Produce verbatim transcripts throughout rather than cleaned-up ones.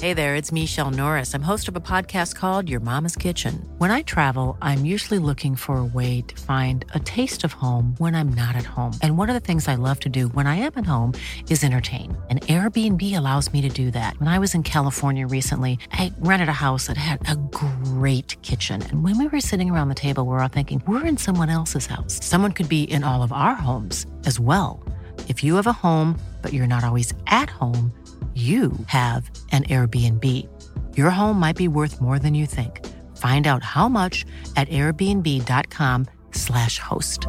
Hey there, it's Michelle Norris. I'm host of a podcast called Your Mama's Kitchen. When I travel, I'm usually looking for a way to find a taste of home when I'm not at home. And one of the things I love to do when I am at home is entertain. And Airbnb allows me to do that. When I was in California recently, I rented a house that had a great kitchen. And when we were sitting around the table, we were all thinking, we're in someone else's house. Someone could be in all of our homes as well. If you have a home, but you're not always at home, you have an Airbnb. Your home might be worth more than you think. Find out how much at airbnb.com slash host.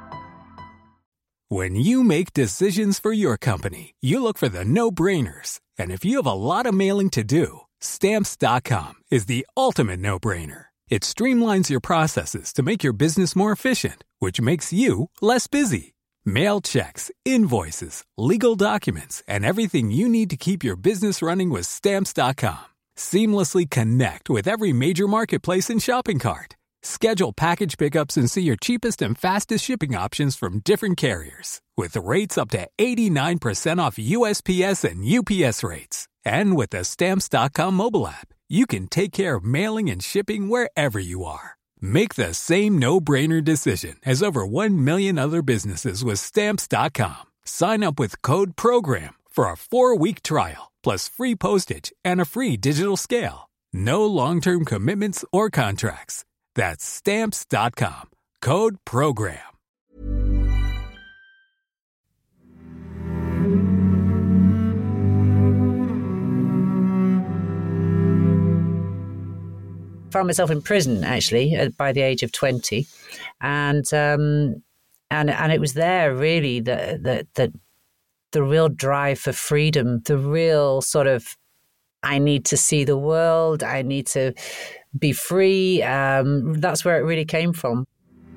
When you make decisions for your company, you look for the no-brainers. And if you have a lot of mailing to do, Stamps dot com is the ultimate no-brainer. It streamlines your processes to make your business more efficient, which makes you less busy. Mail checks, invoices, legal documents, and everything you need to keep your business running with Stamps dot com. Seamlessly connect with every major marketplace and shopping cart. Schedule package pickups and see your cheapest and fastest shipping options from different carriers, with rates up to eighty-nine percent off U S P S and U P S rates. And with the Stamps dot com mobile app, you can take care of mailing and shipping wherever you are. Make the same no-brainer decision as over one million other businesses with Stamps dot com. Sign up with code PROGRAM for a four-week trial, plus free postage and a free digital scale. No long-term commitments or contracts. That's Stamps dot com. Code PROGRAM. Found myself in prison actually by the age of twenty, and um, and and it was there really that that that the real drive for freedom, the real sort of I need to see the world, I need to be free. Um, that's where it really came from.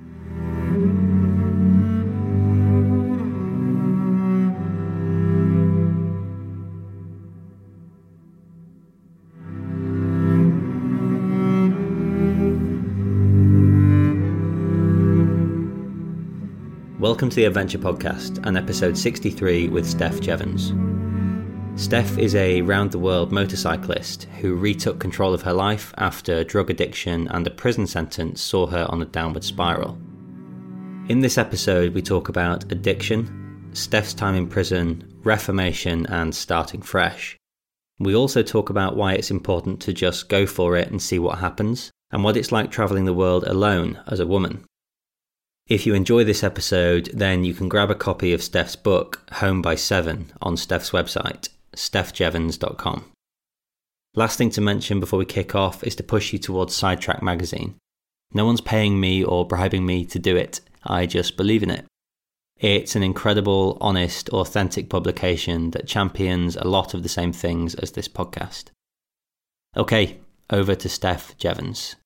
Welcome to the Adventure Podcast and episode sixty-three with Steph Jevons. Steph is a round-the-world motorcyclist who retook control of her life after drug addiction and a prison sentence saw her on a downward spiral. In this episode, we talk about addiction, Steph's time in prison, reformation, and starting fresh. We also talk about why it's important to just go for it and see what happens, and what it's like travelling the world alone as a woman. If you enjoy this episode, then you can grab a copy of Steph's book, Home by Seven, on Steph's website, steph jevons dot com. Last thing to mention before we kick off is to push you towards Sidetrack magazine. No one's paying me or bribing me to do it, I just believe in it. It's an incredible, honest, authentic publication that champions a lot of the same things as this podcast. Okay, over to Steph Jevons.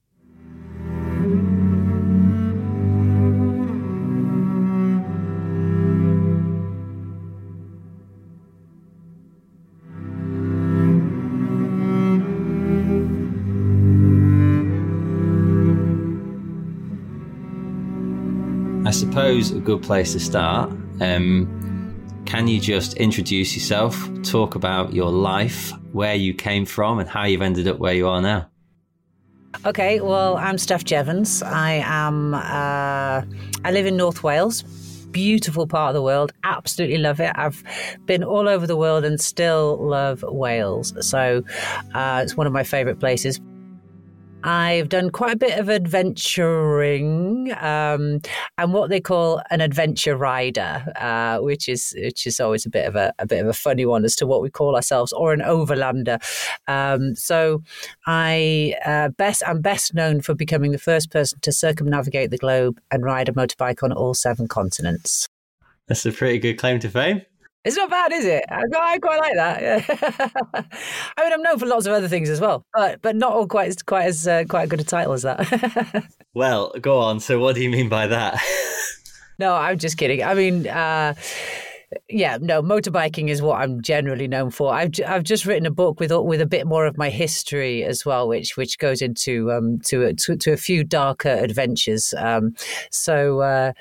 I suppose a good place to start. Um, can you just introduce yourself, talk about your life, where you came from and how you've ended up where you are now? Okay, well, I'm Steph Jevons. I am, uh, I live in North Wales, beautiful part of the world, absolutely love it. I've been all over the world and still love Wales. So uh, it's one of my favourite places. I've done quite a bit of adventuring. Um, I'm what they call an adventure rider, uh, which is which is always a bit of a, a bit of a funny one as to what we call ourselves, or an overlander. Um, so I uh, best I'm best known for becoming the first person to circumnavigate the globe and ride a motorbike on all seven continents. That's a pretty good claim to fame. It's not bad, is it? I, I quite like that. I mean, I'm known for lots of other things as well, but but not all quite as quite as uh, quite a good a title as that. Well, go on. So, what do you mean by that? No, I'm just kidding. I mean, uh, yeah, no, motorbiking is what I'm generally known for. I've I've just written a book with with a bit more of my history as well, which which goes into um to to, to a few darker adventures. Um, so. Uh,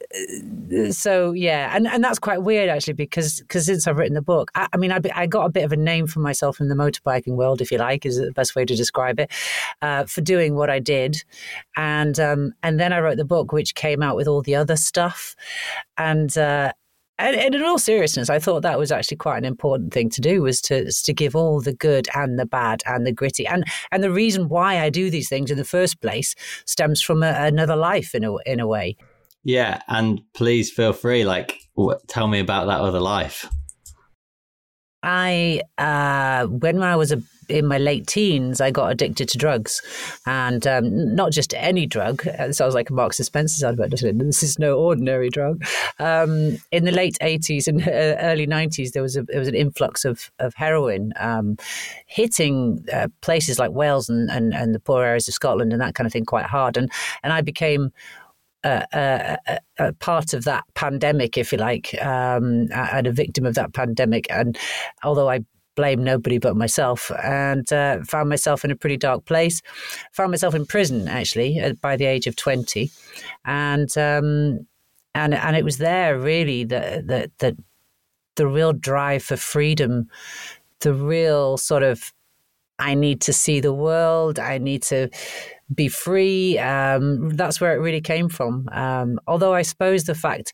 so yeah, and and that's quite weird actually, because because since I've written the book, I, I mean, I, I got a bit of a name for myself in the motorbiking world, if you like, is the best way to describe it, uh, for doing what I did, and um, and then I wrote the book, which came out with all the other stuff, and. Uh, And, and in all seriousness, I thought that was actually quite an important thing to do, was to to give all the good and the bad and the gritty. And and the reason why I do these things in the first place stems from a, another life in a, in a way. Yeah. And please feel free, like, w- tell me about that other life. I, uh, when I was a, in my late teens, I got addicted to drugs, and um, not just any drug. It sounds like a Marks and Spencer's advert, doesn't it? This is no ordinary drug. Um, in the late eighties and early nineties, there was a there was an influx of of heroin um, hitting uh, places like Wales and, and and the poor areas of Scotland and that kind of thing quite hard, and and I became. Uh, uh, a, a part of that pandemic, if you like, um, and a victim of that pandemic. And although I blame nobody but myself, and uh, found myself in a pretty dark place, found myself in prison actually by the age of twenty, and um, and and it was there really that that that the real drive for freedom, the real sort of I need to see the world, I need to be free. Um, that's where it really came from. Um, although I suppose the fact,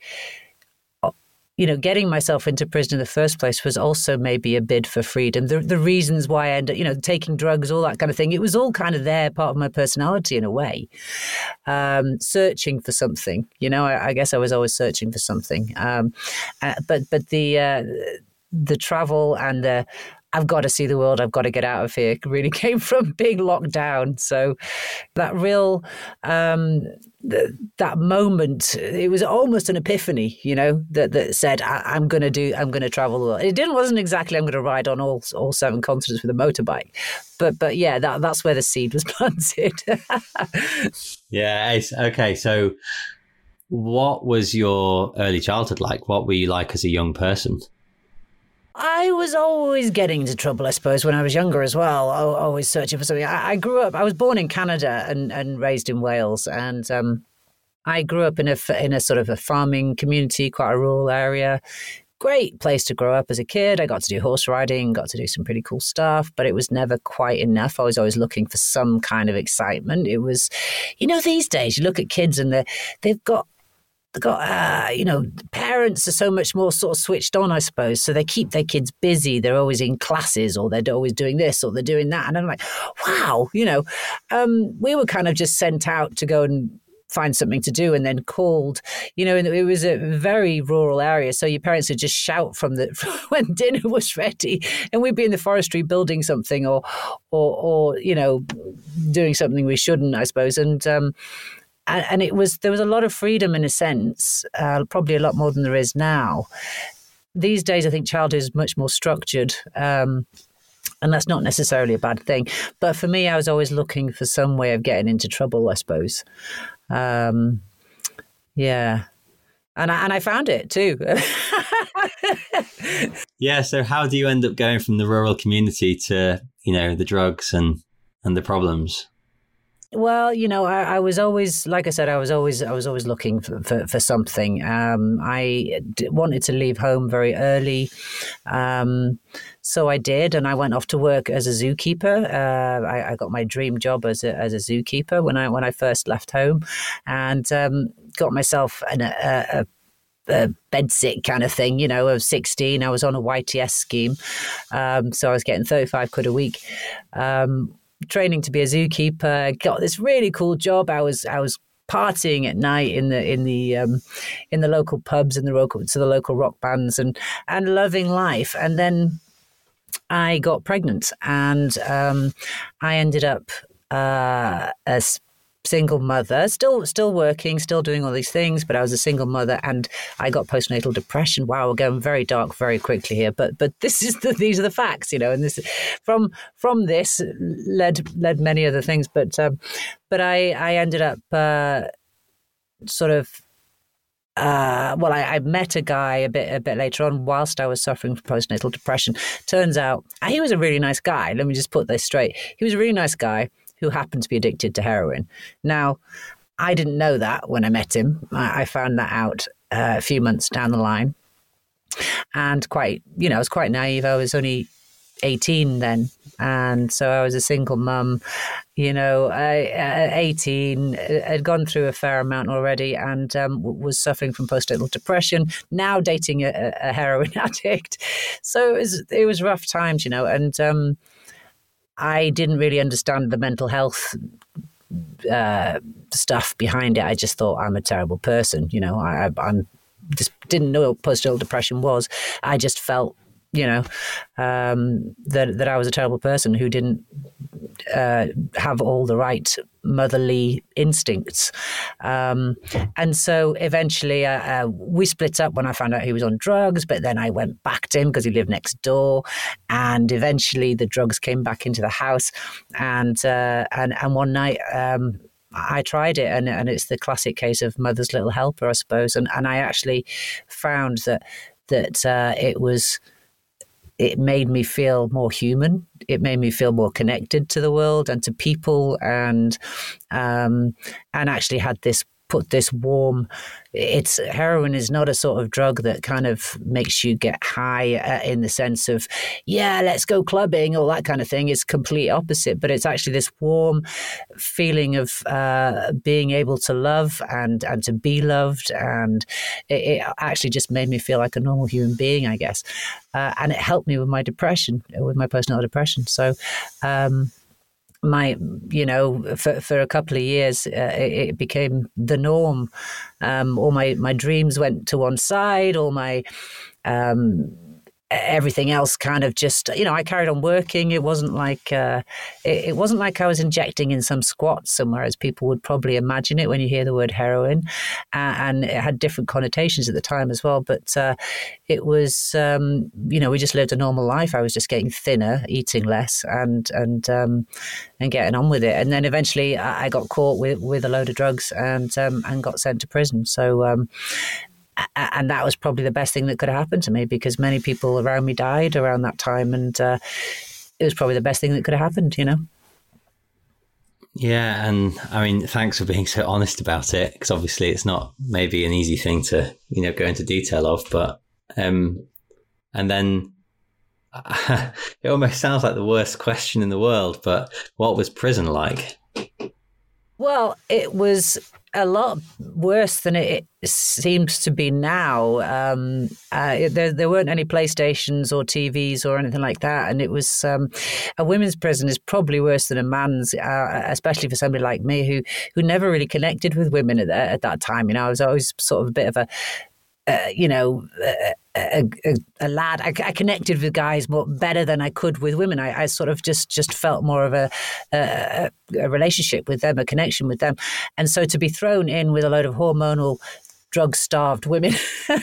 you know, getting myself into prison in the first place was also maybe a bid for freedom. The, the reasons why I ended, you know, taking drugs, all that kind of thing, it was all kind of there, part of my personality in a way. Um, searching for something, you know, I, I guess I was always searching for something. Um, uh, but but the uh, the travel and the I've got to see the world, I've got to get out of here, really came from being locked down. So that real, um, th- that moment, it was almost an epiphany, you know, that, that said, I- I'm going to do, I'm going to travel the world. It didn't, wasn't exactly, I'm going to ride on all all seven continents with a motorbike. But, but yeah, that that's where the seed was planted. Yeah. Okay. So what was your early childhood like? What were you like as a young person? I was always getting into trouble, I suppose, when I was younger as well. Always searching for something. I, I grew up, I was born in Canada and, and raised in Wales. And um, I grew up in a, in a sort of a farming community, quite a rural area. Great place to grow up as a kid. I got to do horse riding, got to do some pretty cool stuff, but it was never quite enough. I was always looking for some kind of excitement. It was, you know, these days you look at kids and they're, they've got, They've got, uh, you know, parents are so much more sort of switched on, I suppose. So they keep their kids busy. They're always in classes, or they're always doing this or they're doing that. And I'm like, wow, you know, um, we were kind of just sent out to go and find something to do and then called, you know, and it was a very rural area. So your parents would just shout from the when dinner was ready, and we'd be in the forestry building something or, or, or you know, doing something we shouldn't, I suppose. And, um, And it was, there was a lot of freedom in a sense, uh, probably a lot more than there is now. These days, I think childhood is much more structured, um, and that's not necessarily a bad thing. But for me, I was always looking for some way of getting into trouble, I suppose. Um, yeah. And I, and I found it too. Yeah. So how do you end up going from the rural community to, you know, the drugs and, and the problems? Well, you know, I, I was always, like I said, I was always, I was always looking for, for, for something. Um, I d- wanted to leave home very early, um, so I did, and I went off to work as a zookeeper. Uh, I, I got my dream job as a as a zookeeper when I when I first left home, and um, got myself an, a, a a bed sit kind of thing, you know, of sixteen. I was on a Y T S scheme, um, so I was getting thirty-five quid a week. Um, training to be a zookeeper, got this really cool job. I was I was partying at night in the in the um, in the local pubs and the local to the local rock bands and and loving life. And then I got pregnant, and um, I ended up uh, as single mother, still still working, still doing all these things, but I was a single mother, and I got postnatal depression. Wow, we're going very dark very quickly here, but but this is the, these are the facts, you know. And this from from this led led many other things, but um, but I I ended up uh, sort of. Uh, well, I, I met a guy a bit a bit later on whilst I was suffering from postnatal depression. Turns out he was a really nice guy. Let me just put this straight. He was a really nice guy who happened to be addicted to heroin. Now, I didn't know that when I met him. I, I found that out uh, a few months down the line. And quite, you know, I was quite naive. I was only eighteen then. And so I was a single mum, you know, I, at eighteen, had gone through a fair amount already and um, was suffering from postnatal depression, now dating a, a heroin addict. So it was, it was rough times, you know, and um, I didn't really understand the mental health uh, stuff behind it. I just thought I'm a terrible person, you know, I, I'm just didn't know what postnatal depression was. I just felt, you know, um, that that I was a terrible person who didn't uh, have all the right motherly instincts. Um, and so eventually uh, uh, we split up when I found out he was on drugs, but then I went back to him because he lived next door. And eventually the drugs came back into the house. And uh, and, and one night... Um, I tried it, and, and it's the classic case of mother's little helper, I suppose. And, and I actually found that that uh, it was, it made me feel more human. It made me feel more connected to the world and to people, and um, and actually had this put this warm. It's heroin is not a sort of drug that kind of makes you get high uh, in the sense of, yeah, let's go clubbing, all that kind of thing. It's complete opposite, but it's actually this warm feeling of uh, being able to love and, and to be loved. And it, it actually just made me feel like a normal human being, I guess. Uh, and it helped me with my depression, with my postnatal depression. So, um, my, you know, for, for a couple of years, uh, it, it became the norm. Um, all my, my dreams went to one side, all my, um, everything else kind of just, you know, I carried on working. It wasn't like, uh, it, it wasn't like I was injecting in some squat somewhere, as people would probably imagine it when you hear the word heroin. Uh, and it had different connotations at the time as well. But uh, it was, um, you know, we just lived a normal life. I was just getting thinner, eating less, and and um, and getting on with it. And then eventually I got caught with, with a load of drugs and um, and got sent to prison. So, um, and that was probably the best thing that could have happened to me, because many people around me died around that time, and uh, it was probably the best thing that could have happened, you know. Yeah, and I mean, thanks for being so honest about it, because obviously it's not maybe an easy thing to, you know, go into detail of, but um, and then uh, it almost sounds like the worst question in the world, but what was prison like? Well, it was a lot worse than it seems to be now. Um, uh, there, there weren't any PlayStations or T Vs or anything like that. And it was um, a women's prison is probably worse than a man's, uh, especially for somebody like me who who never really connected with women at, at that time. You know, I was always sort of a bit of a, uh, you know, a, a, a, a lad. I, I connected with guys more better than I could with women. I, I sort of just, just felt more of a, a, a relationship with them, a connection with them. And so to be thrown in with a load of hormonal, drug-starved women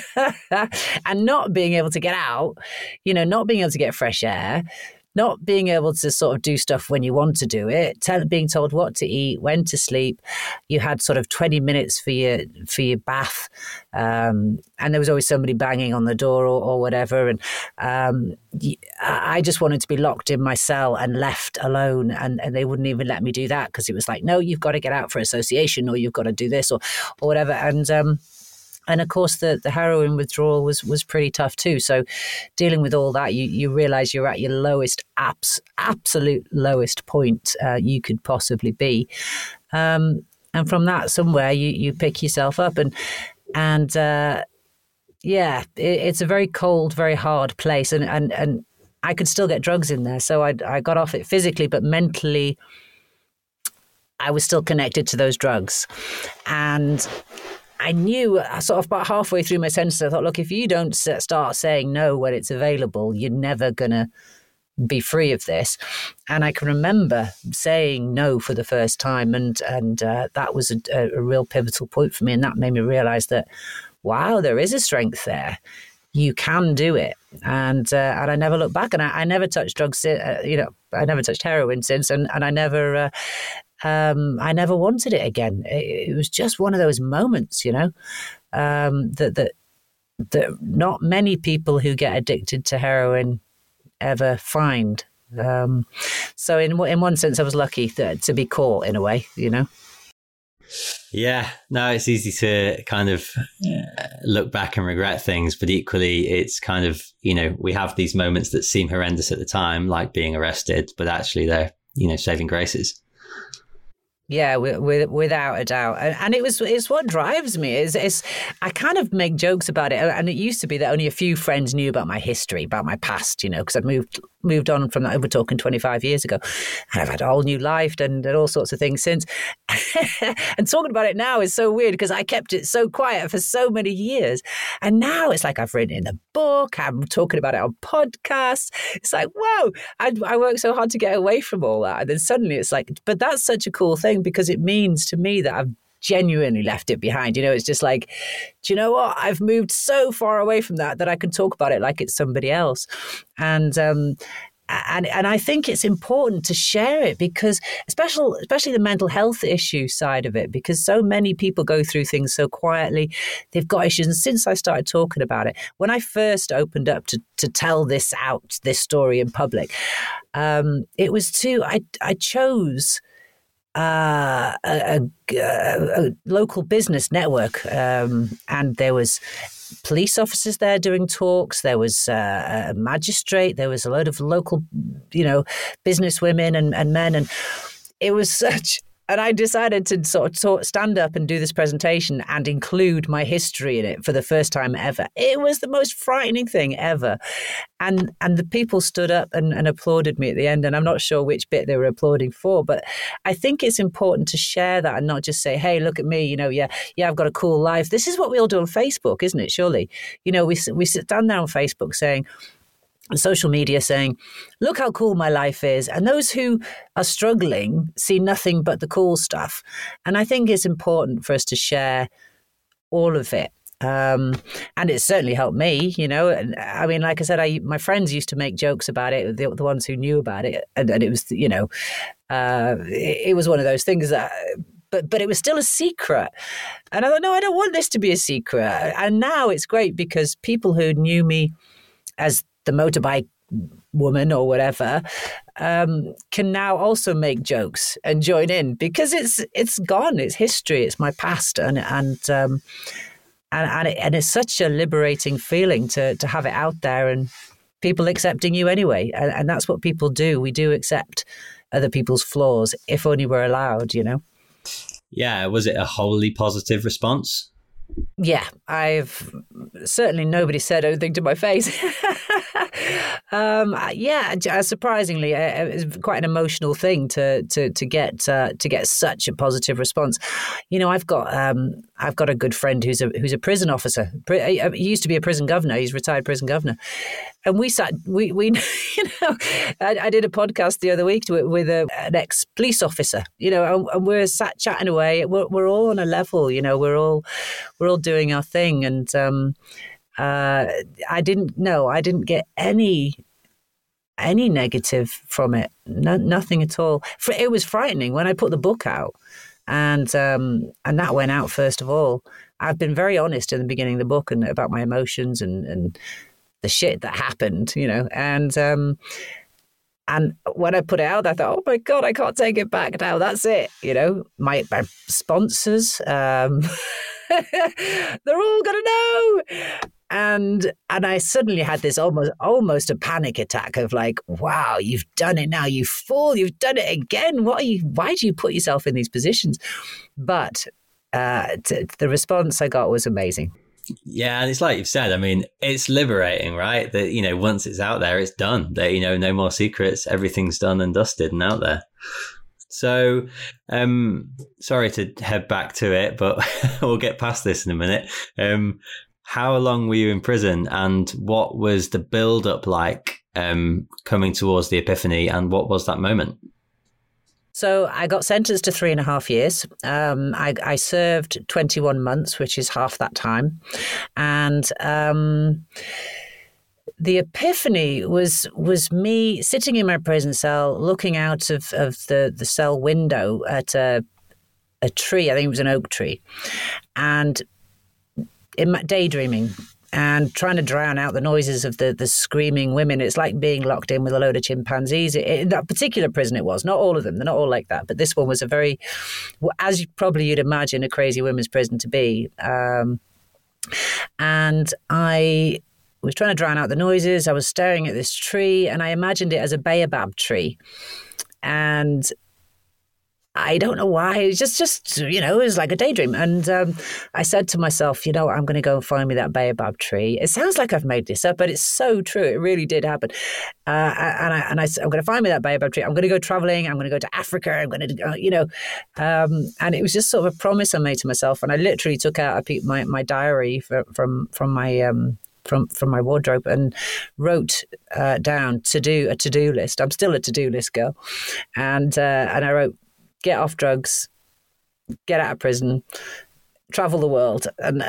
and not being able to get out, you know, not being able to get fresh air, not being able to sort of do stuff when you want to do it, tell, being told what to eat, when to sleep. You had sort of twenty minutes for your for your bath, um, and there was always somebody banging on the door or, or whatever. And um, I just wanted to be locked in my cell and left alone, and, and they wouldn't even let me do that, because it was like, no, you've got to get out for association, or you've got to do this, or or whatever. And um, And of course, the, the heroin withdrawal was, was pretty tough too. So dealing with all that, you, you realize you're at your lowest, abs, absolute lowest point uh, you could possibly be. Um, and from that, somewhere you, you pick yourself up. And, and uh, yeah, it, it's a very cold, very hard place. And, and, and I could still get drugs in there. So I, I got off it physically, but mentally, I was still connected to those drugs. And I knew sort of about halfway through my sentence, I thought, look, if you don't start saying no when it's available, you're never going to be free of this. And I can remember saying no for the first time. And and uh, that was a, a real pivotal point for me. And that made me realize that, wow, there is a strength there. You can do it. And uh, and I never looked back. And I, I never touched drugs, uh, you know, I never touched heroin since. And, and I never... Uh, Um, I never wanted it again. It, it was just one of those moments, you know, um, that, that that not many people who get addicted to heroin ever find. Um, so in in one sense, I was lucky that, to be caught in a way, you know. Yeah, no, it's easy to kind of look back and regret things, but equally it's kind of, you know, we have these moments that seem horrendous at the time, like being arrested, but actually they're, you know, saving graces. Yeah, with, without a doubt. And it was it's what drives me. Is is I kind of make jokes about it. And it used to be that only a few friends knew about my history, about my past, you know, because I'd moved moved on from that. We're talking twenty-five years ago. And I've had a whole new life and, and all sorts of things since. And talking about it now is so weird because I kept it so quiet for so many years. And now it's like I've written in a book. I'm talking about it on podcasts. It's like, whoa, I, I worked so hard to get away from all that. And then suddenly it's like, but that's such a cool thing, because it means to me that I've genuinely left it behind. You know, it's just like, do you know what? I've moved so far away from that that I can talk about it like it's somebody else. And um, and and I think it's important to share it, because especially especially the mental health issue side of it, because so many people go through things so quietly. They've got issues. And since I started talking about it, when I first opened up to to tell this out, this story in public, um, it was to I I chose Uh, a, a, a local business network, um, and there was police officers there doing talks. There was uh, a magistrate. There was a load of local, you know, business women and, and men, and it was such. And I decided to sort of talk, stand up and do this presentation and include my history in it for the first time ever. It was the most frightening thing ever. And and the people stood up and, and applauded me at the end. And I'm not sure which bit they were applauding for, but I think it's important to share that and not just say, hey, look at me, you know, yeah, yeah, I've got a cool life. This is what we all do on Facebook, isn't it? Surely, you know, we we sit down there on Facebook saying, social media saying, look how cool my life is. And those who are struggling see nothing but the cool stuff. And I think it's important for us to share all of it. Um, and it certainly helped me, you know. And I mean, like I said, I my friends used to make jokes about it, the, the ones who knew about it. And, and it was, you know, uh, it, it was one of those things that... But but it was still a secret. And I thought, no, I don't want this to be a secret. And now it's great because people who knew me as the motorbike woman or whatever um, can now also make jokes and join in, because it's it's gone, it's history, it's my past, and and um, and and, it, and it's such a liberating feeling to to have it out there and people accepting you anyway, and, and that's what people do. We do accept other people's flaws if only we're allowed, you know. Yeah, was it a wholly positive response? Yeah, I've certainly nobody said anything to my face. um, yeah, surprisingly, it was quite an emotional thing to to to get uh, to get such a positive response. You know, I've got um, I've got a good friend who's a who's a prison officer. He used to be a prison governor. He's a retired prison governor. And we sat, we, we, you know, I, I did a podcast the other week with, with a, an ex-police officer, you know, and, and we're sat chatting away. We're, we're all on a level, you know, we're all, we're all doing our thing. And um, uh, I didn't, no, I didn't get any, any negative from it. No, nothing at all. It was frightening when I put the book out, and um, and that went out first of all. I've been very honest in the beginning of the book and about my emotions and, and, the shit that happened, you know, and um, and when I put it out, I thought, oh my God, I can't take it back now. That's it, you know. My, my sponsors, um, they're all gonna know, and and I suddenly had this almost almost a panic attack of like, wow, you've done it now, you fool, you've done it again. What are you? Why do you put yourself in these positions? But uh, t- the response I got was amazing. Yeah, and it's like you've said, I mean, it's liberating, right? That, you know, once it's out there, it's done. That, you know, no more secrets, everything's done and dusted and out there. So, um, sorry to head back to it, but we'll get past this in a minute. Um, how long were you in prison, and what was the build up like um, coming towards the epiphany, and what was that moment? So I got sentenced to three and a half years. Um, I, I served twenty-one months, which is half that time. And um, the epiphany was was me sitting in my prison cell, looking out of, of the, the cell window at a, a tree. I think it was an oak tree. And in my, daydreaming. and trying to drown out the noises of the, the screaming women. It's like being locked in with a load of chimpanzees. It, in that particular prison it was. Not all of them. They're not all like that. But this one was a very, as you, probably you'd imagine, a crazy women's prison to be. Um, and I was trying to drown out the noises. I was staring at this tree, and I imagined it as a baobab tree. And I don't know why. It was just, just you know, it was like a daydream. And um, I said to myself, you know, I'm going to go and find me that baobab tree. It sounds like I've made this up, but it's so true. It really did happen. Uh, and I, and I, I'm going to find me that baobab tree. I'm going to go traveling. I'm going to go to Africa. I'm going to, you know, um, and it was just sort of a promise I made to myself. And I literally took out a pe- my my diary for, from from my. Um, From from my wardrobe and wrote uh, down to do a to do list. I'm still a to do list girl, and uh, and I wrote get off drugs, get out of prison, travel the world, and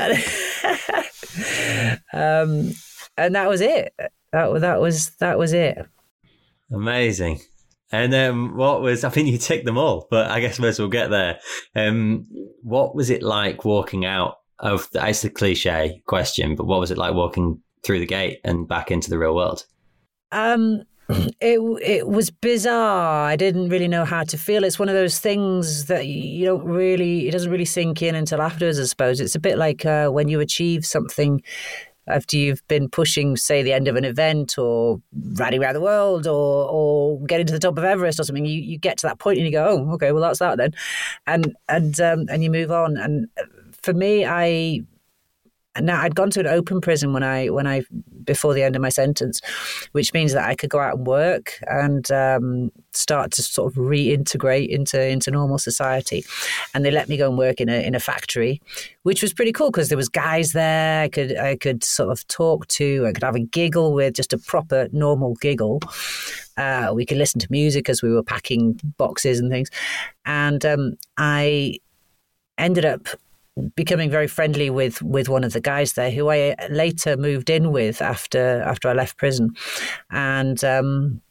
um, and that was it. That that was that was it. Amazing. And um, what was, I think you ticked them all, but I guess most we'll get there. Um, what was it like walking out of, the, it's a cliche question, but what was it like walking through the gate and back into the real world? Um, it it was bizarre. I didn't really know how to feel. It's one of those things that you don't really, it doesn't really sink in until afterwards, I suppose. It's a bit like uh, when you achieve something after you've been pushing, say, the end of an event or riding around the world or or getting to the top of Everest or something. You, you get to that point and you go, oh, okay, well, that's that then. And, and, um, and you move on. And for me, I now I'd gone to an open prison when I when I before the end of my sentence, which means that I could go out and work and um, start to sort of reintegrate into into normal society. And they let me go and work in a in a factory, which was pretty cool because there was guys there I could I could sort of talk to. I could have a giggle with, just a proper normal giggle. Uh, we could listen to music as we were packing boxes and things. And um, I ended up becoming very friendly with, with one of the guys there, who I later moved in with after after I left prison, and um,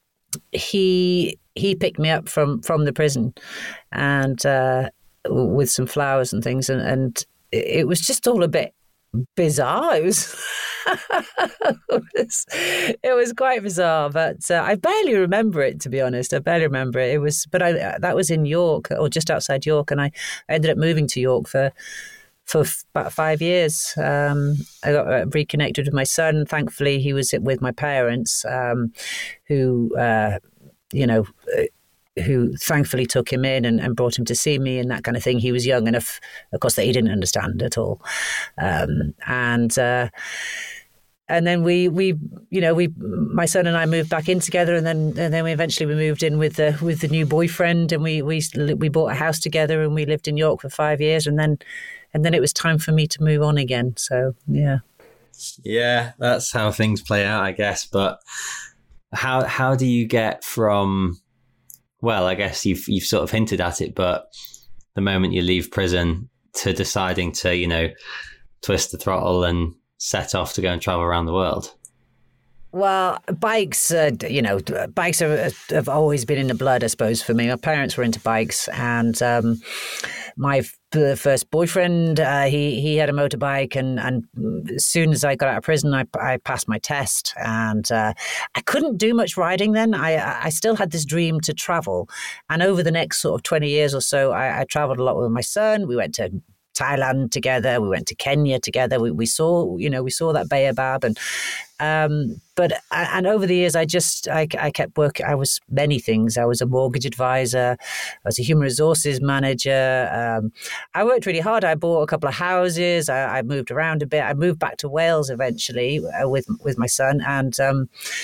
he he picked me up from, from the prison, and uh, with some flowers and things, and, and it was just all a bit bizarre. It was, it was, it was quite bizarre, but uh, I barely remember it, to be honest. I barely remember it. It was, but I that was in York, or just outside York, and I, I ended up moving to York for for f- about five years. Um, I got uh, reconnected with my son. Thankfully, he was with my parents, um, who uh, you know. Uh, who thankfully took him in and, and brought him to see me and that kind of thing. He was young enough, of course, that he didn't understand at all. Um, and uh, and then we, we, you know, we, my son and I moved back in together, and then and then we eventually we moved in with the with the new boyfriend, and we we we bought a house together, and we lived in York for five years, and then and then it was time for me to move on again. So yeah, yeah, that's how things play out, I guess. But how how do you get from, well, I guess you've you've sort of hinted at it, but the moment you leave prison to deciding to, you know, twist the throttle and set off to go and travel around the world? Well, bikes, uh, you know, bikes are, have always been in the blood, I suppose, for me. My parents were into bikes, and um, my f- first boyfriend, uh, he he had a motorbike, and, and as soon as I got out of prison, I, I passed my test, and uh, I couldn't do much riding then. I I still had this dream to travel, and over the next sort of twenty years or so, I, I traveled a lot with my son. We went to Thailand together. We went to Kenya together. We we saw, you know, we saw that baobab, and um, but and over the years, I just I, I kept working. I was many things. I was a mortgage advisor. I was a human resources manager. Um, I worked really hard. I bought a couple of houses. I, I moved around a bit. I moved back to Wales eventually uh, with with my son, and um,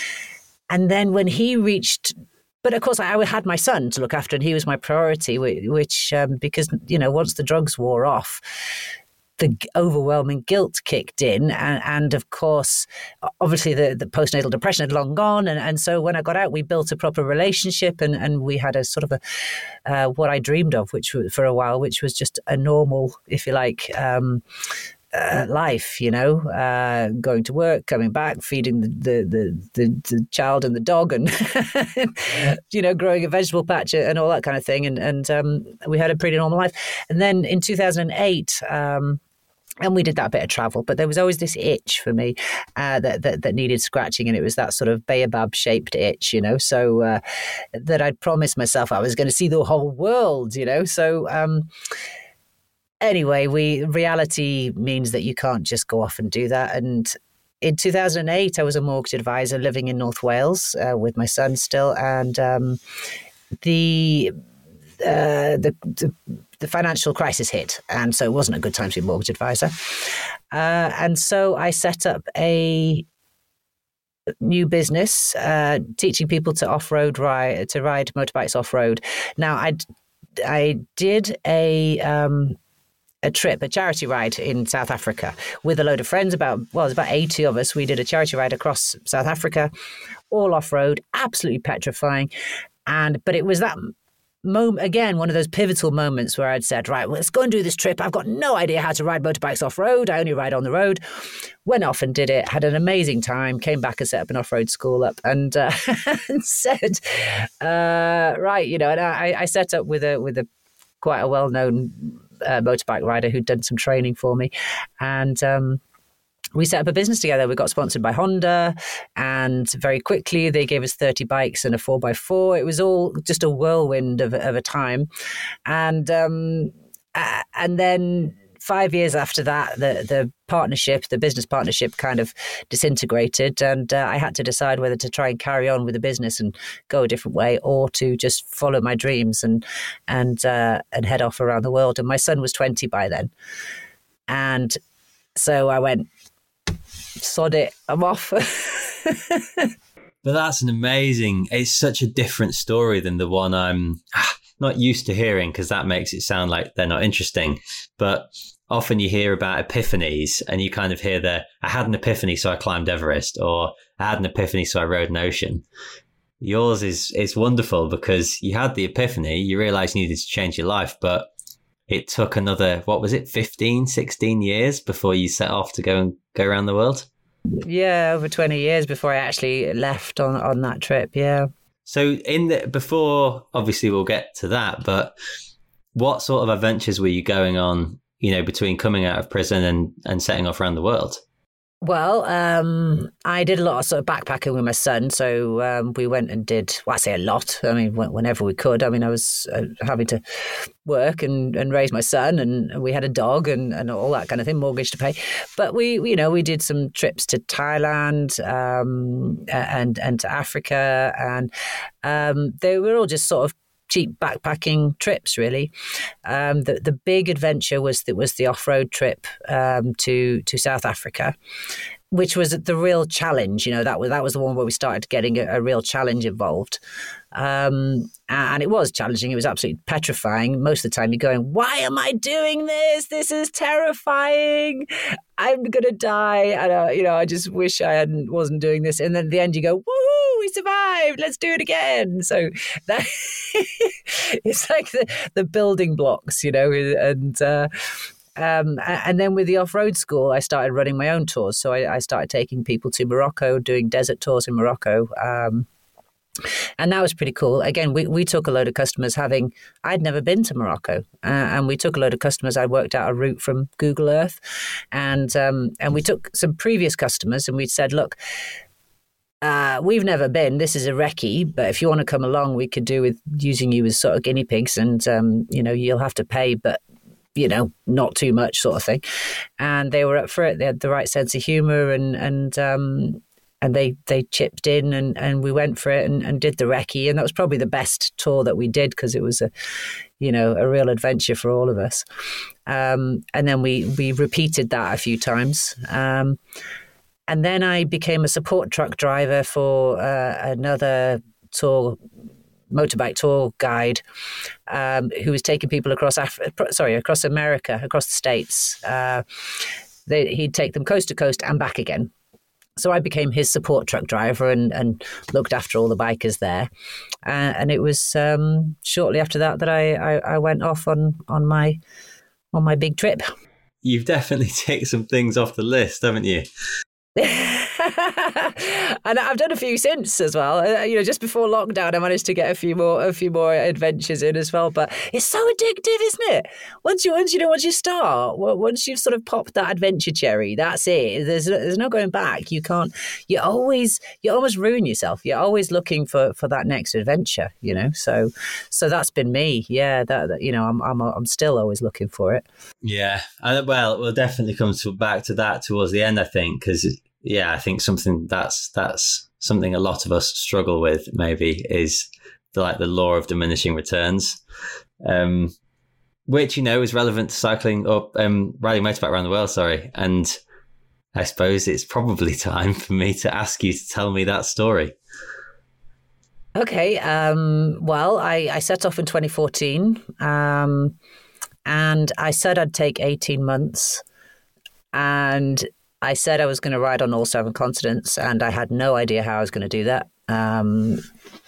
and then when he reached. But of course, I had my son to look after, and he was my priority, which, um, because, you know, once the drugs wore off, the overwhelming guilt kicked in. And, and of course, obviously, the, the postnatal depression had long gone. And, and so when I got out, we built a proper relationship, and, and we had a sort of a uh, what I dreamed of, which was, for a while, which was just a normal, if you like, um Uh, life, you know, uh, going to work, coming back, feeding the the, the, the, the child and the dog, and you know, growing a vegetable patch and all that kind of thing, and and um, we had a pretty normal life. And then in two thousand eight, um, And we did that bit of travel, but there was always this itch for me uh, that, that that needed scratching, and it was that sort of baobab-shaped itch, you know. So uh, that I'd promised myself I was going to see the whole world, you know. So um, anyway, we reality means that you can't just go off and do that. And in two thousand eight, I was a mortgage advisor living in North Wales uh, with my son still, and um, the. Uh, the, the the financial crisis hit, and so it wasn't a good time to be a mortgage advisor. Uh, and so I set up a new business, uh, teaching people to off-road ride, to ride motorbikes off-road. Now, I I did a um, a trip, a charity ride in South Africa with a load of friends. About well, it was about eighty of us. We did a charity ride across South Africa, all off-road, absolutely petrifying. And but it was that. Moment, again, one of those pivotal moments where I'd said, right, well, let's go and do this trip. I've got no idea how to ride motorbikes off-road. I only ride on the road. Went off and did it, had an amazing time, came back and set up an off-road school up and, uh, and said, uh, right, you know, and I, I set up with a with a quite a well-known uh, motorbike rider who'd done some training for me. And um we set up a business together. We got sponsored by Honda, and very quickly they gave us thirty bikes and a four by four. It was all just a whirlwind of, of a time. And um, uh, and then five years after that, the, the partnership, the business partnership kind of disintegrated. And uh, I had to decide whether to try and carry on with the business and go a different way, or to just follow my dreams and, and, uh, and head off around the world. And my son was twenty by then. And so I went, sod it, I'm off. But that's an amazing, it's such a different story than the one I'm not used to hearing, because that makes it sound like they're not interesting. But often you hear about epiphanies and you kind of hear the, I had an epiphany, so I climbed Everest, or I had an epiphany, so I rode an ocean. Yours is, is wonderful because you had the epiphany, you realized you needed to change your life, but it took another, what was it, fifteen, sixteen years before you set off to go and go around the world? Yeah, over twenty years before I actually left on, on that trip, yeah. So in the, before, obviously we'll get to that, but what sort of adventures were you going on, you know, between coming out of prison and, and setting off around the world? Well, um, I did a lot of sort of backpacking with my son. So um, we went and did, well, I say a lot. I mean, whenever we could. I mean, I was uh, having to work and, and raise my son, and we had a dog and, and all that kind of thing, mortgage to pay. But we, you know, we did some trips to Thailand um, and, and to Africa. And um, they were all just sort of cheap backpacking trips, really. Um, the the big adventure was that was the off road trip um, to to South Africa, which was the real challenge. You know, that was that was the one where we started getting a, a real challenge involved, um, and it was challenging. It was absolutely petrifying. Most of the time, you're going, "Why am I doing this? This is terrifying. I'm gonna die." And uh, you know, I just wish I hadn't wasn't doing this. And then at the end, you go, "Woohoo! We survived. Let's do it again." So that it's like the the building blocks, you know, and. Uh, Um, and then with the off-road school, I started running my own tours. So I, I started taking people to Morocco, doing desert tours in Morocco. Um, and that was pretty cool. Again, we, we took a load of customers having, I'd never been to Morocco. Uh, and we took a load of customers. I worked out a route from Google Earth. And, um, and we took some previous customers and we said, look, Uh, we've never been. This is a recce, but if you want to come along, we could do with using you as sort of guinea pigs, and um, you know, you'll have to pay, but you know, not too much, sort of thing. And they were up for it. They had the right sense of humour, and and um, and they they chipped in, and, and we went for it and, and did the recce, and that was probably the best tour that we did because it was a, you know, a real adventure for all of us. Um, and then we we repeated that a few times. Um, And then I became a support truck driver for uh, another tour, motorbike tour guide, um, who was taking people across Af- sorry, across America, across the States. Uh, they, he'd take them coast to coast and back again. So I became his support truck driver and, and looked after all the bikers there. Uh, and it was um, shortly after that that I, I, I went off on, on my on my big trip. You've definitely ticked some things off the list, haven't you? And I've done a few since as well. Uh, you know, just before lockdown, I managed to get a few more, a few more adventures in as well. But it's so addictive, isn't it? Once you, once you know, once you start, once you've sort of popped that adventure cherry, that's it. There's, there's no going back. You can't. You always, you almost ruin yourself. You're always looking for, for that next adventure. You know, so, so that's been me. Yeah, that, that you know, I'm, I'm, I'm still always looking for it. Yeah, well, we'll definitely come to back to that towards the end, I think, because yeah, I think something that's that's something a lot of us struggle with maybe is the, like the law of diminishing returns, um, which you know is relevant to cycling or um, riding motorbike around the world. Sorry, and I suppose it's probably time for me to ask you to tell me that story. Okay, um, well, I, I set off in twenty fourteen. Um, And I said I'd take eighteen months. And I said I was going to ride on all seven continents. And I had no idea how I was going to do that. Um,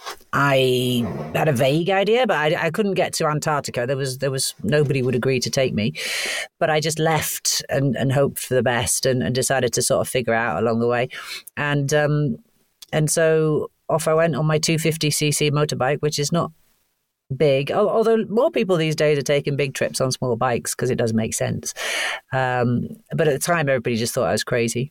I had a vague idea, but I, I couldn't get to Antarctica. There was there was nobody would agree to take me. But I just left and, and hoped for the best and, and decided to sort of figure out along the way. And um, and so off I went on my two fifty c c motorbike, which is not big, although more people these days are taking big trips on small bikes because it does make sense. Um, but at the time, everybody just thought I was crazy.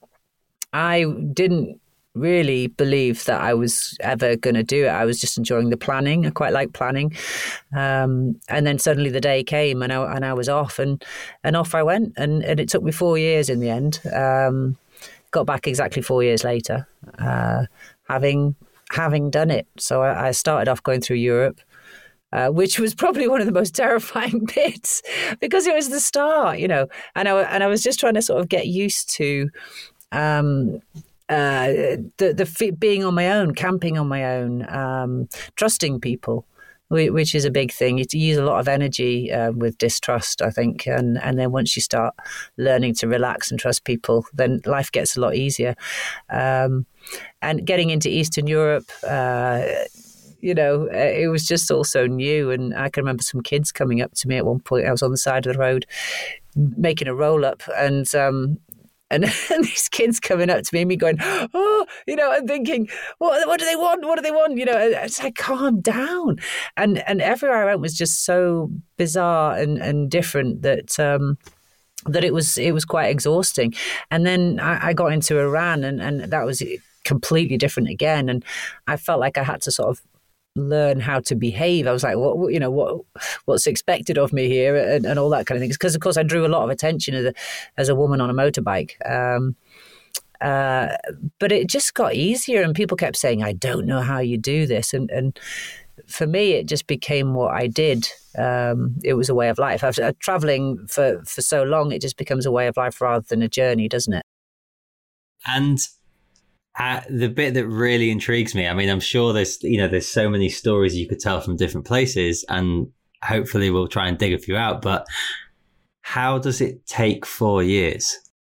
I didn't really believe that I was ever going to do it. I was just enjoying the planning. I quite like planning. Um, and then suddenly the day came and I, and I was off and, and off I went. And, and it took me four years in the end. Um, got back exactly four years later, uh, having having done it. So I, I started off going through Europe. Uh, which was probably one of the most terrifying bits because it was the start, you know, and I, and I was just trying to sort of get used to um, uh, the, the being on my own, camping on my own, um, trusting people, which is a big thing. You use a lot of energy uh, with distrust, I think. And, and then once you start learning to relax and trust people, then life gets a lot easier. Um, and getting into Eastern Europe, uh, you know, it was just all so new. And I can remember some kids coming up to me at one point. I was on the side of the road making a roll up and, um, and, and these kids coming up to me, me going, oh, you know, and thinking, what, what do they want? What do they want? You know, it's like, calm down. And, and everywhere I went was just so bizarre and, and different that, um, that it was, it was quite exhausting. And then I, I got into Iran and, and that was completely different again. And I felt like I had to sort of learn how to behave. I was like, what, you know, what, what's expected of me here, and, and all that kind of thing. Because of course, I drew a lot of attention as a, as a woman on a motorbike. Um, uh, but it just got easier, and people kept saying, "I don't know how you do this," and and for me, it just became what I did. Um, it was a way of life. After traveling for for so long, it just becomes a way of life rather than a journey, doesn't it? And Uh, the bit that really intrigues me, I mean, I'm sure there's, you know, there's so many stories you could tell from different places, and hopefully we'll try and dig a few out, but how does it take four years?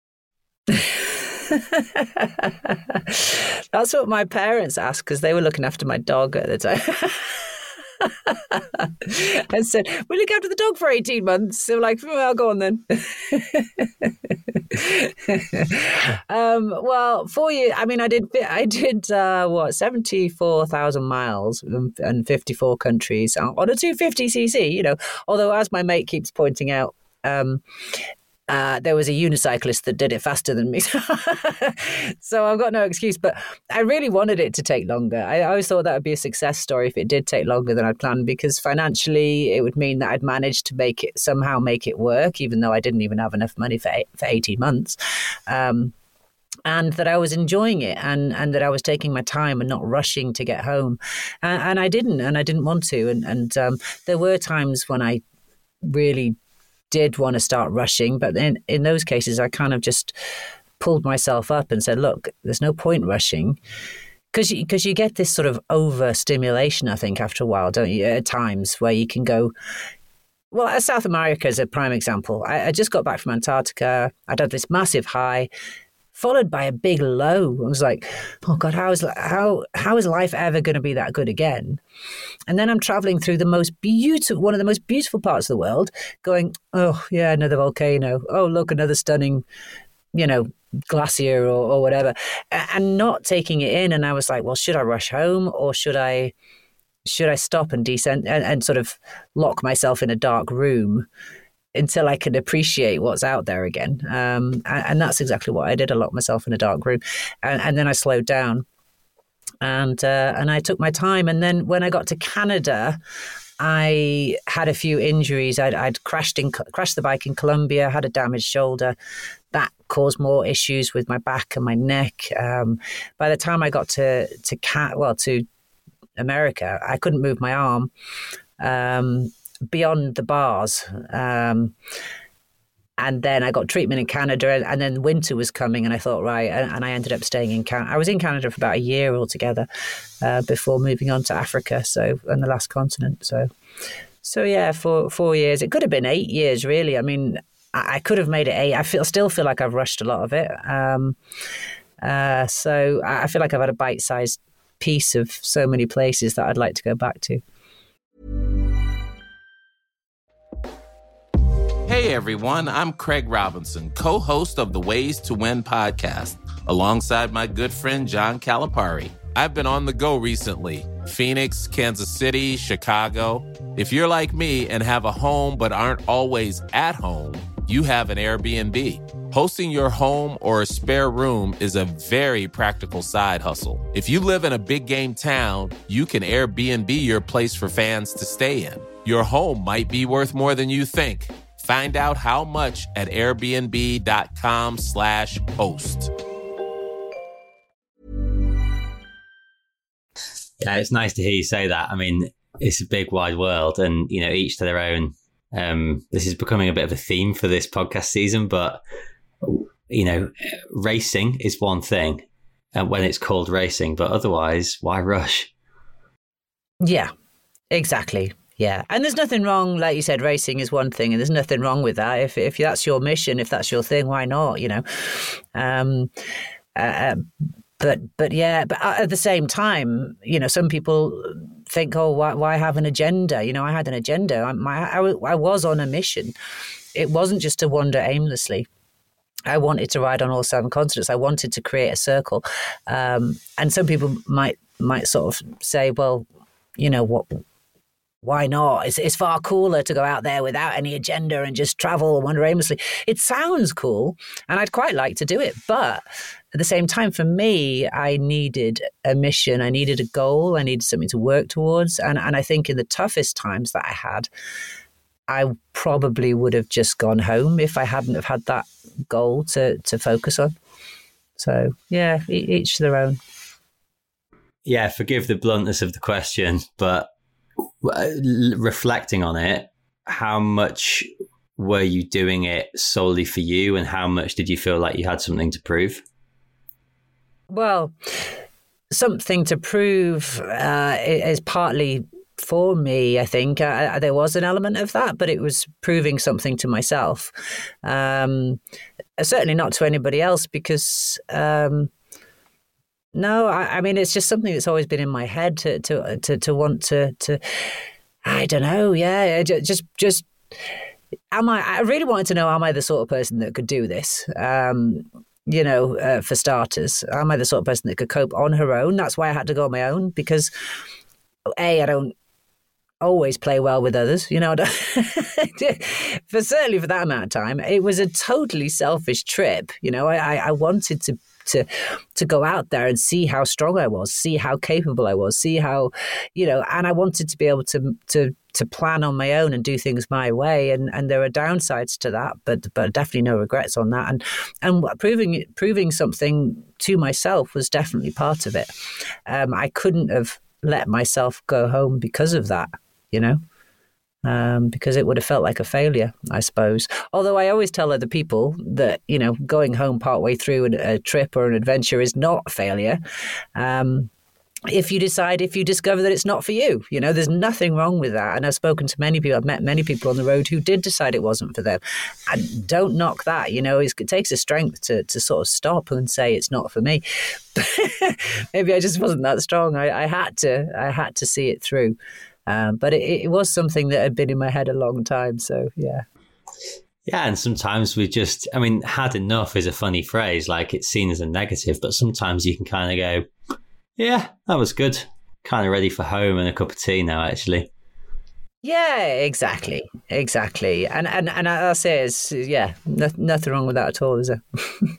That's what my parents asked because they were looking after my dog at the time. I said, "We'll look after the dog for eighteen months." They were like, "Well, go on then." um, well, four years. I mean, I did. I did uh, what seventy-four thousand miles and fifty-four countries on a two fifty c c. You know, although as my mate keeps pointing out. Um, Uh, there was a unicyclist that did it faster than me. So I've got no excuse, but I really wanted it to take longer. I always thought that would be a success story if it did take longer than I'd planned, because financially it would mean that I'd managed to make it somehow make it work, even though I didn't even have enough money for eight, for eighteen months. Um, and that I was enjoying it, and, and that I was taking my time and not rushing to get home. And, and I didn't, and I didn't want to. And, and um, there were times when I really did want to start rushing, but in, in those cases I kind of just pulled myself up and said, look, there's no point rushing, because you, because you get this sort of overstimulation, I think, after a while, don't you, at times where you can go, well, South America is a prime example. I, I just got back from Antarctica. I'd had this massive high followed by a big low. I was like, oh God, how is, how, how is life ever going to be that good again? And then I'm traveling through the most beautiful, one of the most beautiful parts of the world, going, oh yeah, another volcano. Oh, look, another stunning, you know, glacier or, or whatever, and not taking it in. And I was like, well, should I rush home or should I should I stop and descend and, and sort of lock myself in a dark room until I could appreciate what's out there again? Um, and, and that's exactly what I did. I locked myself in a dark room, and, and then I slowed down, and uh, and I took my time. And then when I got to Canada, I had a few injuries. I'd, I'd crashed in crashed the bike in Colombia, had a damaged shoulder. That caused more issues with my back and my neck. Um, by the time I got to to cat well to America, I couldn't move my arm um, beyond the bars. Um, and then I got treatment in Canada, and, and then winter was coming, and I thought, right, and, and I ended up staying in Canada. I was in Canada for about a year altogether uh, before moving on to Africa, so on the last continent. So, so yeah, for four years. It could have been eight years, really. I mean, I, I could have made it eight. I feel still feel like I've rushed a lot of it. Um, uh, so I feel like I've had a bite-sized piece of so many places that I'd like to go back to. Hey everyone, I'm Craig Robinson, co-host of the Ways to Win podcast, alongside my good friend John Calipari. I've been on the go recently. Phoenix, Kansas City, Chicago. If you're like me and have a home but aren't always at home, you have an Airbnb. Hosting your home or a spare room is a very practical side hustle. If you live in a big game town, you can Airbnb your place for fans to stay in. Your home might be worth more than you think. Find out how much at airbnb.com slash host. Yeah, it's nice to hear you say that. I mean, it's a big wide world, and, you know, each to their own. Um, this is becoming a bit of a theme for this podcast season, but, you know, racing is one thing uh, when it's called racing, but otherwise, why rush? Yeah, exactly. Yeah. And there's nothing wrong, like you said, racing is one thing, and there's nothing wrong with that. If if that's your mission, if that's your thing, why not, you know? Um, uh, but, but yeah, but at the same time, you know, some people think, oh, why, why have an agenda? You know, I had an agenda. I, my, I, I was on a mission. It wasn't just to wander aimlessly. I wanted to ride on all seven continents. I wanted to create a circle. Um, and some people might might sort of say, well, you know, what... why not? It's, it's far cooler to go out there without any agenda and just travel and wander aimlessly. It sounds cool, and I'd quite like to do it. But at the same time, for me, I needed a mission. I needed a goal. I needed something to work towards. And, and I think in the toughest times that I had, I probably would have just gone home if I hadn't have had that goal to, to focus on. So, yeah, each their own. Yeah, forgive the bluntness of the question, but reflecting on it, how much were you doing it solely for you, and how much did you feel like you had something to prove? Well, something to prove uh, is partly for me, I think. Uh, there was an element of that, but it was proving something to myself. Um, certainly not to anybody else, because... Um, No, I, I mean, it's just something that's always been in my head to to to, to want to, to, I don't know, yeah, just, just, am I, I really wanted to know, am I the sort of person that could do this? Um, you know, uh, for starters, am I the sort of person that could cope on her own? That's why I had to go on my own, because, A, I don't always play well with others, you know, for certainly for that amount of time. It was a totally selfish trip, you know, I, I, I wanted to to to go out there and see how strong I was, see how capable I was, see how, you know, and I wanted to be able to to to plan on my own and do things my way. And, and there are downsides to that, but but definitely no regrets on that. And and proving proving something to myself was definitely part of it. Um, I couldn't have let myself go home because of that, you know. Um, because it would have felt like a failure, I suppose. Although I always tell other people that, you know, going home partway through a, a trip or an adventure is not a failure. Um, if you decide, if you discover that it's not for you, you know, there's nothing wrong with that. And I've spoken to many people, I've met many people on the road who did decide it wasn't for them. And don't knock that, you know, it's, it takes a strength to, to sort of stop and say it's not for me. Maybe I just wasn't that strong. I, I had to, I had to see it through. Um, but it, it was something that had been in my head a long time. So, yeah. Yeah, and sometimes we just, I mean, had enough is a funny phrase, like it's seen as a negative, but sometimes you can kind of go, yeah, that was good. Kind of ready for home and a cup of tea now, actually. Yeah, exactly. Exactly. And and, and I'll say it's, yeah, no, nothing wrong with that at all, is there?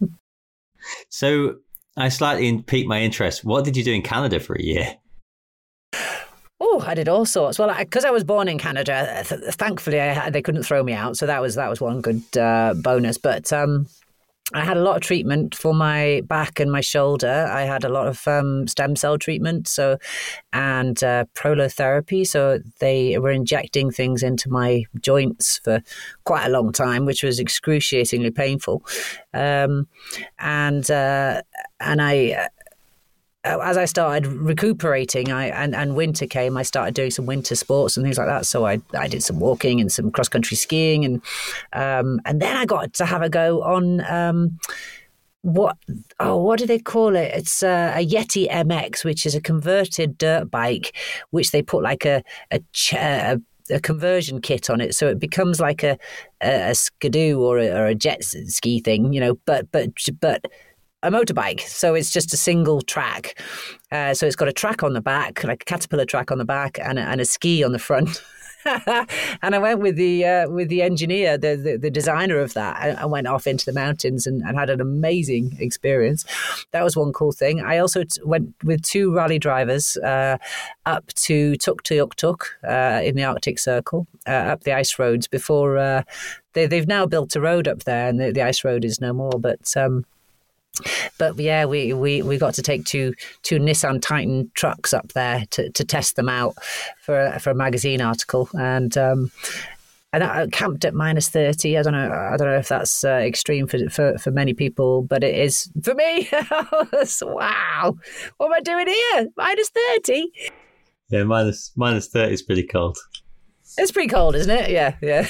So I slightly piqued my interest. What did you do in Canada for a year? Oh, I did all sorts. Well, because I, I was born in Canada, th- thankfully I, they couldn't throw me out, so that was that was one good uh, bonus. But um, I had a lot of treatment for my back and my shoulder. I had a lot of um, stem cell treatment, so and uh, prolotherapy. So they were injecting things into my joints for quite a long time, which was excruciatingly painful. Um, and uh, and I. As I started recuperating I, and, and winter came, I started doing some winter sports and things like that. So I, I did some walking and some cross-country skiing. And um, and then I got to have a go on, um, what oh what do they call it? It's uh, a Yeti M X, which is a converted dirt bike, which they put like a, a, ch- a a conversion kit on it, so it becomes like a, a, a skidoo or a, or a jet ski thing, you know, but but but a motorbike. So it's just a single track. Uh, so it's got a track on the back, like a caterpillar track on the back, and a, and a ski on the front. And I went with the uh, with the engineer, the, the the designer of that. I, I went off into the mountains and, and had an amazing experience. That was one cool thing. I also t- went with two rally drivers uh, up to Tuktoyaktuk uh, in the Arctic Circle, uh, up the ice roads before uh, they, they've now built a road up there, and the, the ice road is no more. But um, But yeah, we, we, we got to take two two Nissan Titan trucks up there to, to test them out for a, for a magazine article, and um, and I camped at minus thirty. I don't know. I don't know if that's uh, extreme for, for for many people, but it is for me. Wow, what am I doing here? Minus thirty. Yeah, minus minus thirty is pretty cold. It's pretty cold, isn't it? Yeah, yeah.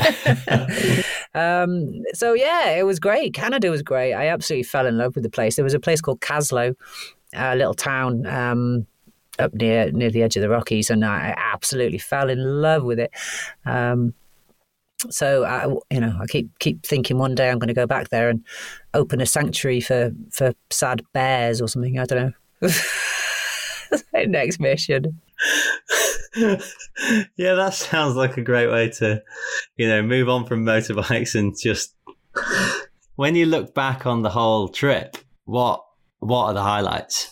um, so, yeah, it was great. Canada was great. I absolutely fell in love with the place. There was a place called Kaslo, a little town um, up near near the edge of the Rockies, and I absolutely fell in love with it. Um, so, I, you know, I keep keep thinking one day I'm going to go back there and open a sanctuary for, for sad bears or something. I don't know. Next mission. Yeah, that sounds like a great way to, you know, move on from motorbikes and just. When you look back on the whole trip, what what are the highlights?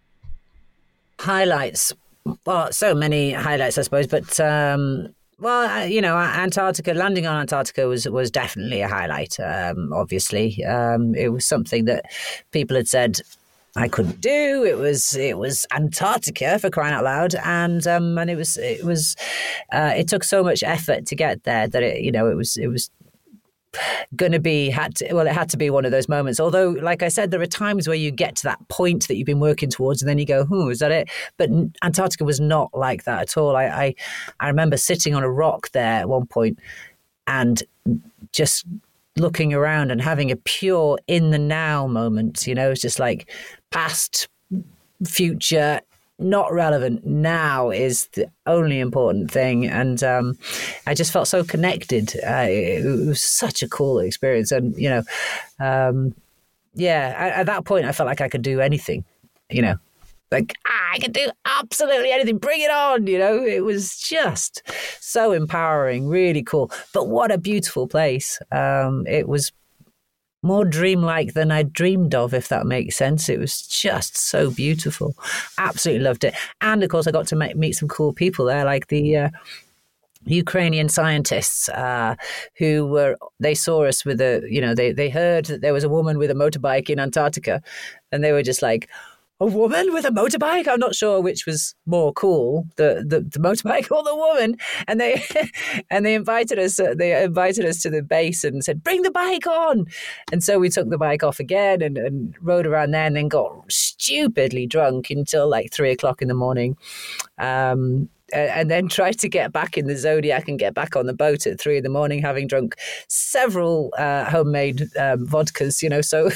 Highlights. Well, so many highlights, I suppose, but. Um, Well, you know, Antarctica, landing on Antarctica was was definitely a highlight, um, obviously. Um, it was something that people had said I couldn't do. It was it was Antarctica, for crying out loud, and um, and it was it was uh, it took so much effort to get there that it you know it was it was going to be had to, well it had to be one of those moments. Although, like I said, there are times where you get to that point that you've been working towards, and then you go, "Hmm, is that it?" But Antarctica was not like that at all. I I, I remember sitting on a rock there at one point and just looking around and having a pure in the now moment. You know, it's just like past, future, not relevant. Now is the only important thing. And um, I just felt so connected. Uh, it, it was such a cool experience. And, you know, um, yeah, at, at that point, I felt like I could do anything, you know, like ah, I could do absolutely anything. Bring it on. You know, it was just so empowering, really cool. But what a beautiful place. Um, it was more dreamlike than I dreamed of, if that makes sense. It was just so beautiful. Absolutely loved it. And of course, I got to make, meet some cool people there, like the uh, Ukrainian scientists uh, who were, they saw us with a, you know, they, they heard that there was a woman with a motorbike in Antarctica, and they were just like, a woman with a motorbike? I'm not sure which was more cool, the, the, the motorbike or the woman. And they and they invited us. Uh, they invited us to the base and said, "Bring the bike on." And so we took the bike off again and, and rode around there, and then got stupidly drunk until like three o'clock in the morning. Um, and then tried to get back in the Zodiac and get back on the boat at three in the morning, having drunk several uh, homemade um, vodkas. You know, so.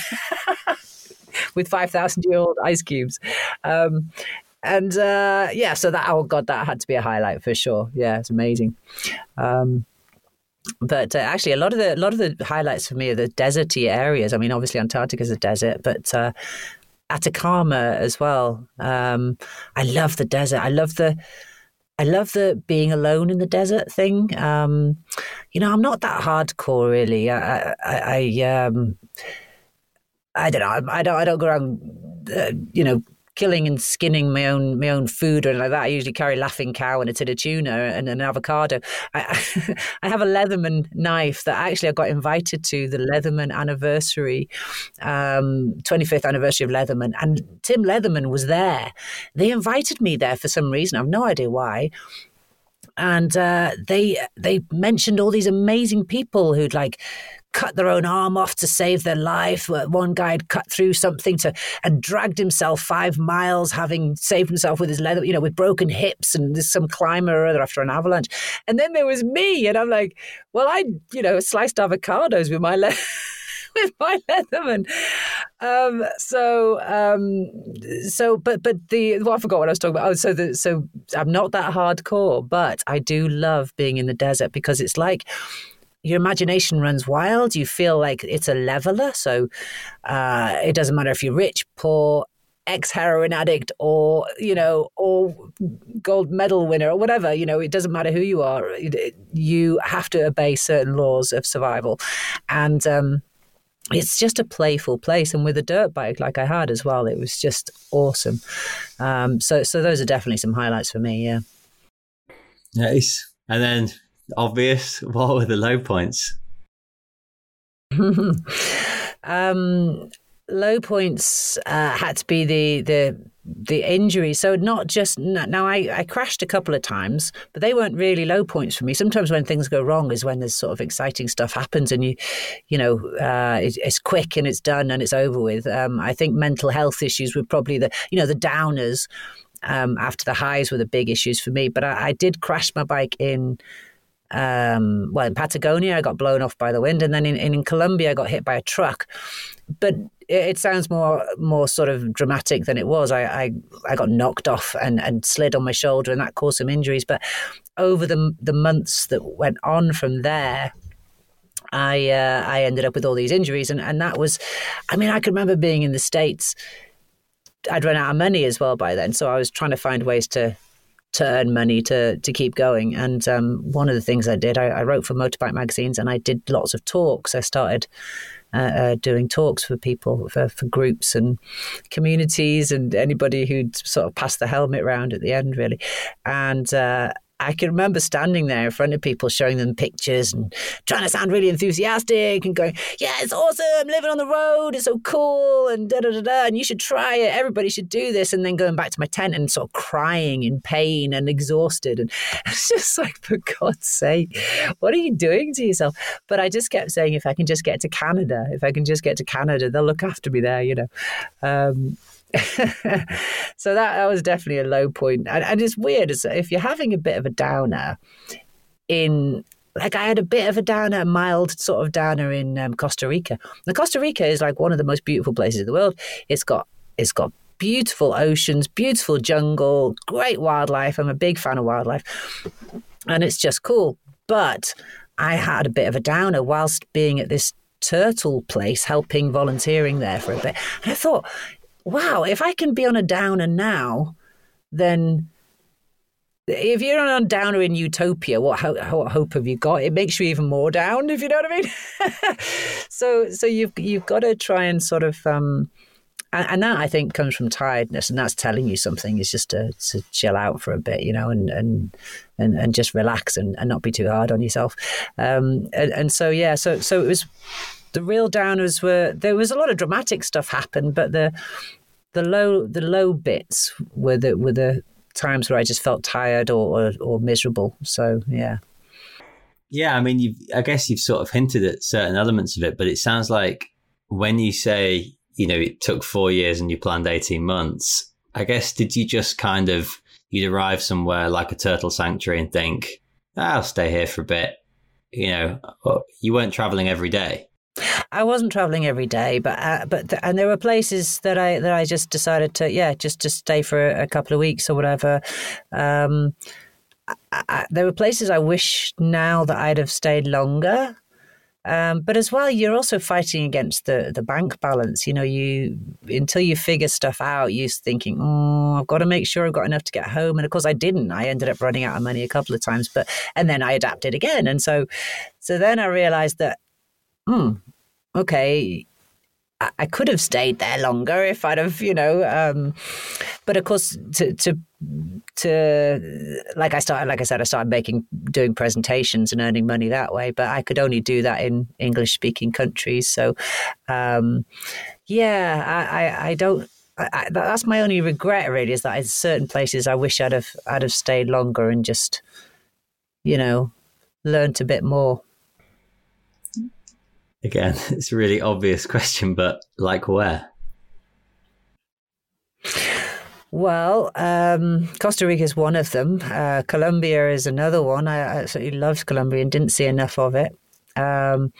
With five thousand year old ice cubes. Um, and uh, yeah, so that, oh God, that had to be a highlight for sure. Yeah, it's amazing. Um, But uh, actually, a lot of the a lot of the highlights for me are the deserty areas. I mean, obviously, Antarctica is a desert, but uh, Atacama as well. Um, I love the desert. I love the I love the being alone in the desert thing. Um, you know, I'm not that hardcore, really. I I, I, um, I don't know. I don't I don't go around, uh, you know, killing and skinning my own my own food or anything like that. I usually carry Laughing Cow and a tin of tuna and an avocado. I, I have a Leatherman knife that actually I got invited to the Leatherman anniversary, um, twenty-fifth anniversary of Leatherman, and Tim Leatherman was there. They invited me there for some reason. I have no idea why. And uh, they they mentioned all these amazing people who'd like cut their own arm off to save their life. One guy had cut through something to and dragged himself five miles, having saved himself with his leather, you know, with broken hips, and there's some climber or other after an avalanche. And then there was me, and I'm like, well, I, you know, sliced avocados with my le- with my Leatherman. Um, so, um, so, but, but the, well, I forgot what I was talking about. Oh, so the, so I'm not that hardcore, but I do love being in the desert because it's like, your imagination runs wild. You feel like it's a leveler. So uh, it doesn't matter if you're rich, poor, ex-heroin addict, or, you know, or gold medal winner or whatever. You know, it doesn't matter who you are. You have to obey certain laws of survival. And um, it's just a playful place. And with a dirt bike like I had as well, it was just awesome. Um, so, so those are definitely some highlights for me, yeah. Nice. And then... obvious, what were the low points? um, low points uh, had to be the the the injury. So not just now. I, I crashed a couple of times, but they weren't really low points for me. Sometimes when things go wrong is when there's sort of exciting stuff happens, and you, you know, uh, it, it's quick and it's done and it's over with. Um, I think mental health issues were probably the you know the downers. Um, after the highs were the big issues for me. But I, I did crash my bike in. Um, well, in Patagonia, I got blown off by the wind, and then in, in Colombia, I got hit by a truck. But it, it sounds more more sort of dramatic than it was. I I, I got knocked off and, and slid on my shoulder, and that caused some injuries. But over the the months that went on from there, I uh, I ended up with all these injuries, and, and that was, I mean, I can remember being in the States. I'd run out of money as well by then, so I was trying to find ways to. to earn money to to keep going. And um, one of the things I did, I, I wrote for motorbike magazines, and I did lots of talks. I started uh, uh, doing talks for people, for, for groups and communities and anybody who'd sort of pass the helmet round at the end, really. And uh, I can remember standing there in front of people, showing them pictures and trying to sound really enthusiastic and going, yeah, it's awesome, living on the road, it's so cool, and da da da da, and you should try it, everybody should do this. And then going back to my tent and sort of crying in pain and exhausted. And it's just like, for God's sake, what are you doing to yourself? But I just kept saying, if I can just get to Canada, if I can just get to Canada, they'll look after me there, you know. Um, so that, that was definitely a low point. And, and it's weird, if you're having a bit of a downer in, like I had a bit of a downer, a mild sort of downer in um, Costa Rica. Now, Costa Rica is like one of the most beautiful places in the world. It's got it's got beautiful oceans, beautiful jungle, great wildlife. I'm a big fan of wildlife, and it's just cool. But I had a bit of a downer whilst being at this turtle place, helping volunteering there for a bit. And I thought, wow, if I can be on a downer now, then if you're on a downer in utopia, what, ho- what hope have you got? It makes you even more down, if you know what I mean. so so you've you've got to try and sort of, um, and, and that I think comes from tiredness, and that's telling you something, is just to, to chill out for a bit, you know, and and and, and just relax and, and not be too hard on yourself. Um, and, and so, yeah, so so it was... The real downers were, there was a lot of dramatic stuff happened, but the the low the low bits were the were the times where I just felt tired or or, or miserable. So yeah, yeah. I mean, you've, I guess you've sort of hinted at certain elements of it, but it sounds like when you say, you know, it took four years and you planned eighteen months. I guess, did you just kind of, you'd arrive somewhere like a turtle sanctuary and think, oh, I'll stay here for a bit, you know? You weren't traveling every day. I wasn't traveling every day, but uh, but th- and there were places that I that I just decided to yeah just to stay for a, a couple of weeks or whatever. Um, I, I, there were places I wish now that I'd have stayed longer. Um, but as well, you're also fighting against the, the bank balance. You know, you until you figure stuff out, you're thinking, oh, I've got to make sure I've got enough to get home. And of course, I didn't. I ended up running out of money a couple of times, but and then I adapted again. And so, so then I realized that, hmm, okay, I, I could have stayed there longer if I'd have, you know. Um, but of course, to to to like I started, like I said, I started making doing presentations and earning money that way. But I could only do that in English speaking countries. So, um, yeah, I, I, I don't. I, I, that's my only regret, really, is that in certain places I wish I'd have I'd have stayed longer and just, you know, learnt a bit more. Again, it's a really obvious question, but like where? Well, um, Costa Rica is one of them. Uh, Colombia is another one. I absolutely loved Colombia and didn't see enough of it. Um,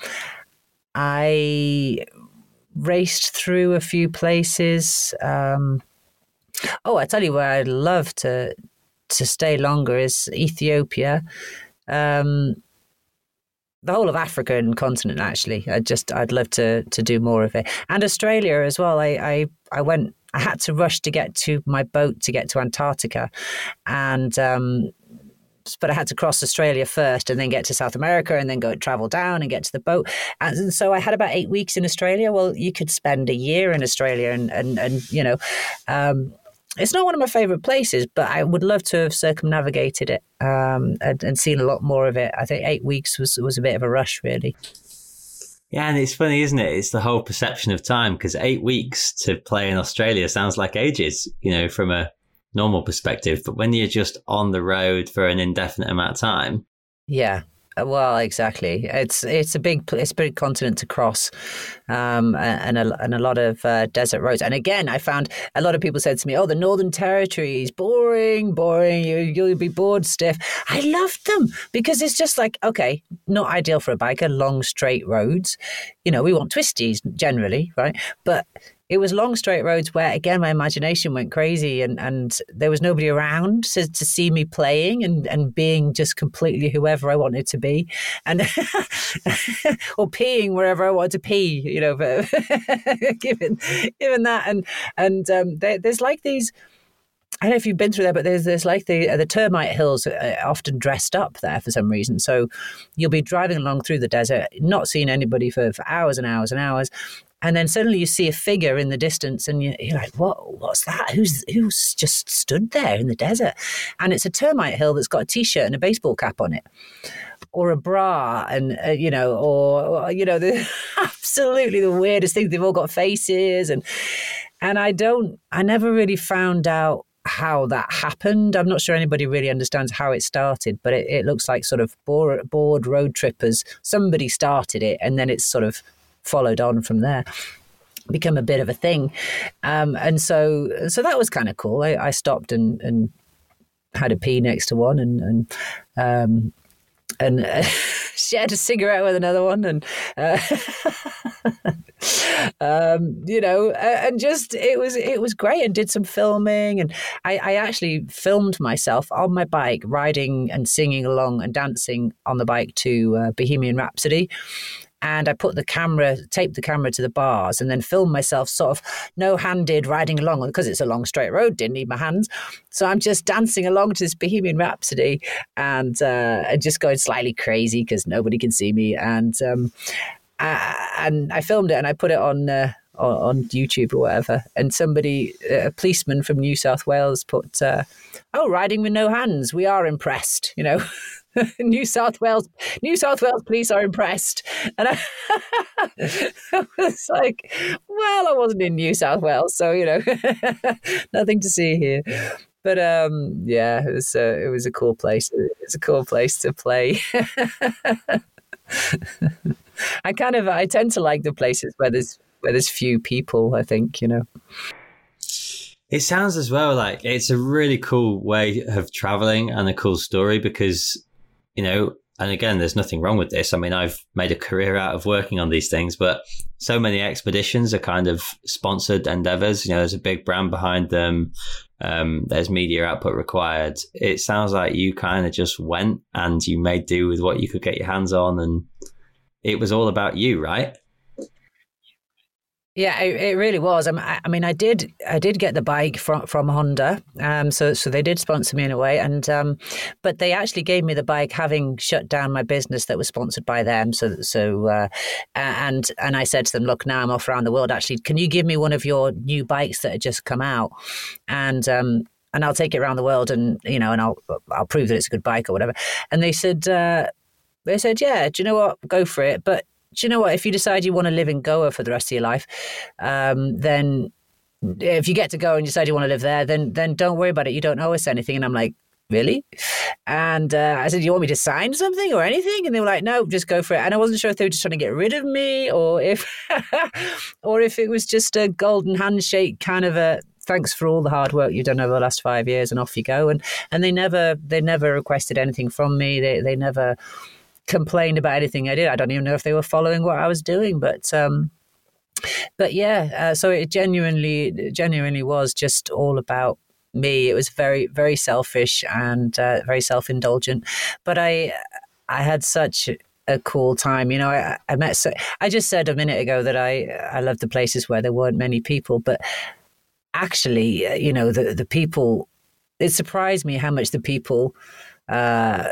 I raced through a few places. Um, oh, I tell you where I'd love to to stay longer is Ethiopia. Um, the whole of Africa and continent, actually. I just, I'd love to to do more of it. And Australia as well. I, I, I went, I had to rush to get to my boat to get to Antarctica. And, um, but I had to cross Australia first and then get to South America and then go travel down and get to the boat. And so I had about eight weeks in Australia. Well, you could spend a year in Australia and, and, and you know, um, it's not one of my favorite places, but I would love to have circumnavigated it um, and, and seen a lot more of it. I think eight weeks was, was a bit of a rush, really. Yeah, and it's funny, isn't it? It's the whole perception of time, because eight weeks to play in Australia sounds like ages, you know, from a normal perspective. But when you're just on the road for an indefinite amount of time. Yeah. Well, exactly. It's it's a big it's a big continent to cross, um, and a, and a lot of uh, desert roads. And again, I found a lot of people said to me, "Oh, the Northern Territory is boring, boring. You you'll be bored stiff." I loved them because it's just like, okay, not ideal for a biker, long straight roads. You know, we want twisties generally, right? But it was long straight roads where, again, my imagination went crazy and, and there was nobody around to, to see me playing and, and being just completely whoever I wanted to be, and or peeing wherever I wanted to pee, you know, but given given that. And and um, there, there's like these, I don't know if you've been through there, but there's there's like the uh, the termite hills are often dressed up there for some reason. So you'll be driving along through the desert, not seeing anybody for, for hours and hours and hours. And then suddenly you see a figure in the distance and you're like, what? What's that? Who's who's just stood there in the desert? And it's a termite hill that's got a T-shirt and a baseball cap on it, or a bra, and uh, you know, or, or you know, the absolutely the weirdest things. They've all got faces, and and I don't, I never really found out how that happened. I'm not sure anybody really understands how it started, but it, it looks like sort of bored, bored road trippers. Somebody started it, and then it's sort of followed on from there, become a bit of a thing. Um, and so so that was kind of cool. I, I stopped and, and had a pee next to one and and um, and uh, shared a cigarette with another one, and uh, um, you know, and just it was it was great, and did some filming, and I, I actually filmed myself on my bike riding and singing along and dancing on the bike to uh, Bohemian Rhapsody. And I put the camera, taped the camera to the bars, and then filmed myself sort of no-handed riding along, because it's a long straight road, didn't need my hands. So I'm just dancing along to this Bohemian Rhapsody and uh, just going slightly crazy because nobody can see me. And um, I, and I filmed it and I put it on uh, on YouTube or whatever. And somebody, a policeman from New South Wales, put, uh, "Oh, riding with no hands. We are impressed," you know. New South Wales, New South Wales police are impressed, and I, I was like, "Well, I wasn't in New South Wales, so you know, nothing to see here." But um, yeah, it was uh, it was a cool place. It's a cool place to play. I kind of I tend to like the places where there's where there's few people. I think, you know. It sounds as well like it's a really cool way of traveling and a cool story because, you know, and again, there's nothing wrong with this. I mean, I've made a career out of working on these things, but so many expeditions are kind of sponsored endeavors. You know, there's a big brand behind them. um, there's media output required. It sounds like you kind of just went and you made do with what you could get your hands on, and it was all about you, right? Yeah, it, it really was. I mean, I, I mean, I did, I did get the bike from from Honda, um, so so they did sponsor me in a way, and um, but they actually gave me the bike having shut down my business that was sponsored by them. So so, uh, and and I said to them, look, now I'm off around the world. Actually, can you give me one of your new bikes that had just come out, and um, and I'll take it around the world, and you know, and I'll I'll prove that it's a good bike or whatever. And they said, uh, they said, yeah, do you know what? Go for it, but. Do you know what? If you decide you want to live in Goa for the rest of your life, um, then if you get to go and you decide you want to live there, then then don't worry about it. You don't owe us anything. And I'm like, really? And uh, I said, you want me to sign something or anything? And they were like, no, just go for it. And I wasn't sure if they were just trying to get rid of me or if, or if it was just a golden handshake kind of a, thanks for all the hard work you've done over the last five years and off you go. And and they never they never requested anything from me. They they never complained about anything I did. I don't even know if they were following what I was doing, but um, but yeah. Uh, so it genuinely, genuinely was just all about me. It was very, very selfish and uh, very self-indulgent. But I, I had such a cool time. You know, I, I met. So, I just said a minute ago that I, I loved the places where there weren't many people, but actually, you know, the the people. It surprised me how much the people. Uh,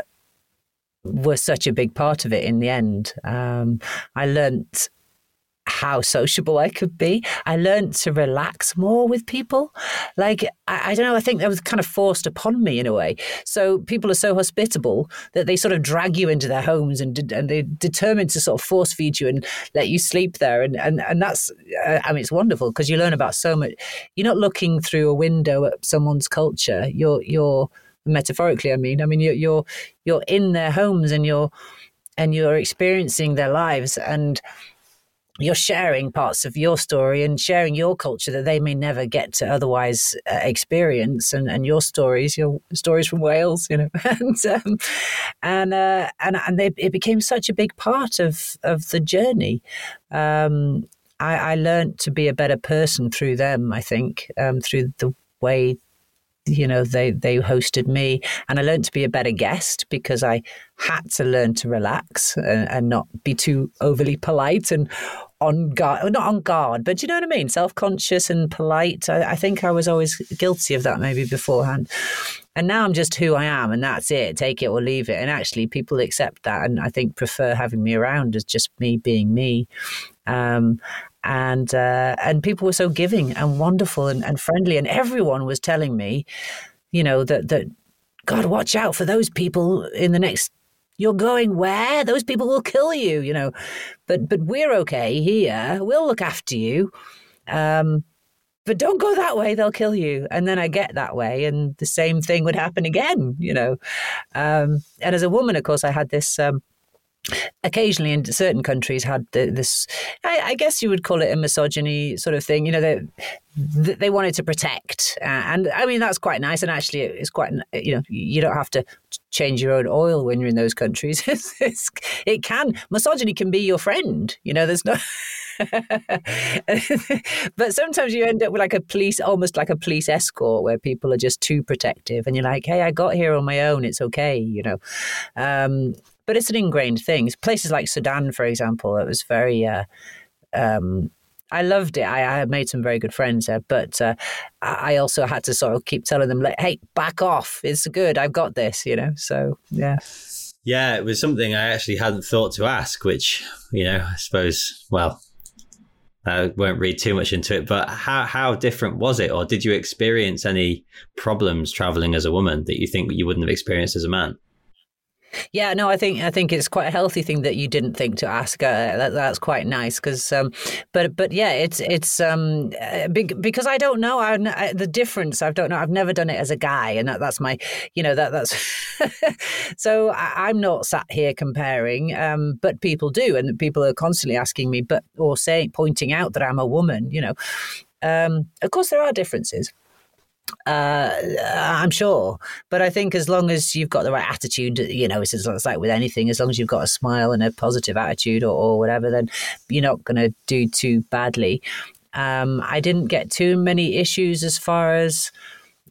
were such a big part of it in the end. Um, I learnt how sociable I could be. I learnt to relax more with people. Like, I, I don't know, I think that was kind of forced upon me in a way. So people are so hospitable that they sort of drag you into their homes and and they're determined to sort of force feed you and let you sleep there. And, and, and that's, uh, I mean, it's wonderful because you learn about so much. You're not looking through a window at someone's culture. You're, you're, metaphorically, I mean, I mean, you're you're you're in their homes and you're and you're experiencing their lives and you're sharing parts of your story and sharing your culture that they may never get to otherwise uh, experience and, and your stories, your stories from Wales, you know, and um, and uh, and and they, it became such a big part of of the journey. Um, I, I learned to be a better person through them. I think um, through the way. You know, they, they hosted me and I learned to be a better guest because I had to learn to relax and, and not be too overly polite and on guard, not on guard, but you know what I mean? Self-conscious and polite. I, I think I was always guilty of that maybe beforehand. And now I'm just who I am and that's it. Take it or leave it. And actually people accept that and I think prefer having me around as just me being me. Um, and uh, and people were so giving and wonderful and, and friendly. And everyone was telling me, you know, that, that, God, watch out for those people in the next, you're going where? Those people will kill you, you know. But but we're okay here. We'll look after you. Um, but don't go that way. They'll kill you. And then I get that way. And the same thing would happen again, you know. Um, and as a woman, of course, I had this... Um, occasionally in certain countries had the, this, I, I guess you would call it a misogyny sort of thing. You know, they, they wanted to protect. Uh, and I mean, that's quite nice. And actually it's quite, you know, you don't have to change your own oil when you're in those countries. it's, it's, it can, misogyny can be your friend. You know, there's no... But sometimes you end up with like a police, almost like a police escort where people are just too protective and you're like, hey, I got here on my own. It's okay, you know. Um, but it's an ingrained thing. Places like Sudan, for example, it was very, uh, um, I loved it. I, I had made some very good friends there, but uh, I also had to sort of keep telling them, like, hey, back off. It's good. I've got this, you know. So, yeah. Yeah, it was something I actually hadn't thought to ask, which, you know, I suppose, well, I won't read too much into it, but how, how different was it? Or did you experience any problems traveling as a woman that you think you wouldn't have experienced as a man? Yeah, no, I think I think it's quite a healthy thing that you didn't think to ask. Uh, that, that's quite nice because, um, but but yeah, it's it's um, because I don't know I, I, the difference. I don't know. I've never done it as a guy, and that, that's my, you know, that that's. So I, I'm not sat here comparing, um, but people do, and people are constantly asking me, but or saying, pointing out that I'm a woman. You know, um, of course there are differences. Uh, I'm sure. But I think as long as you've got the right attitude, you know, it's, it's like with anything, as long as you've got a smile and a positive attitude or, or whatever, then you're not going to do too badly. Um, I didn't get too many issues as far as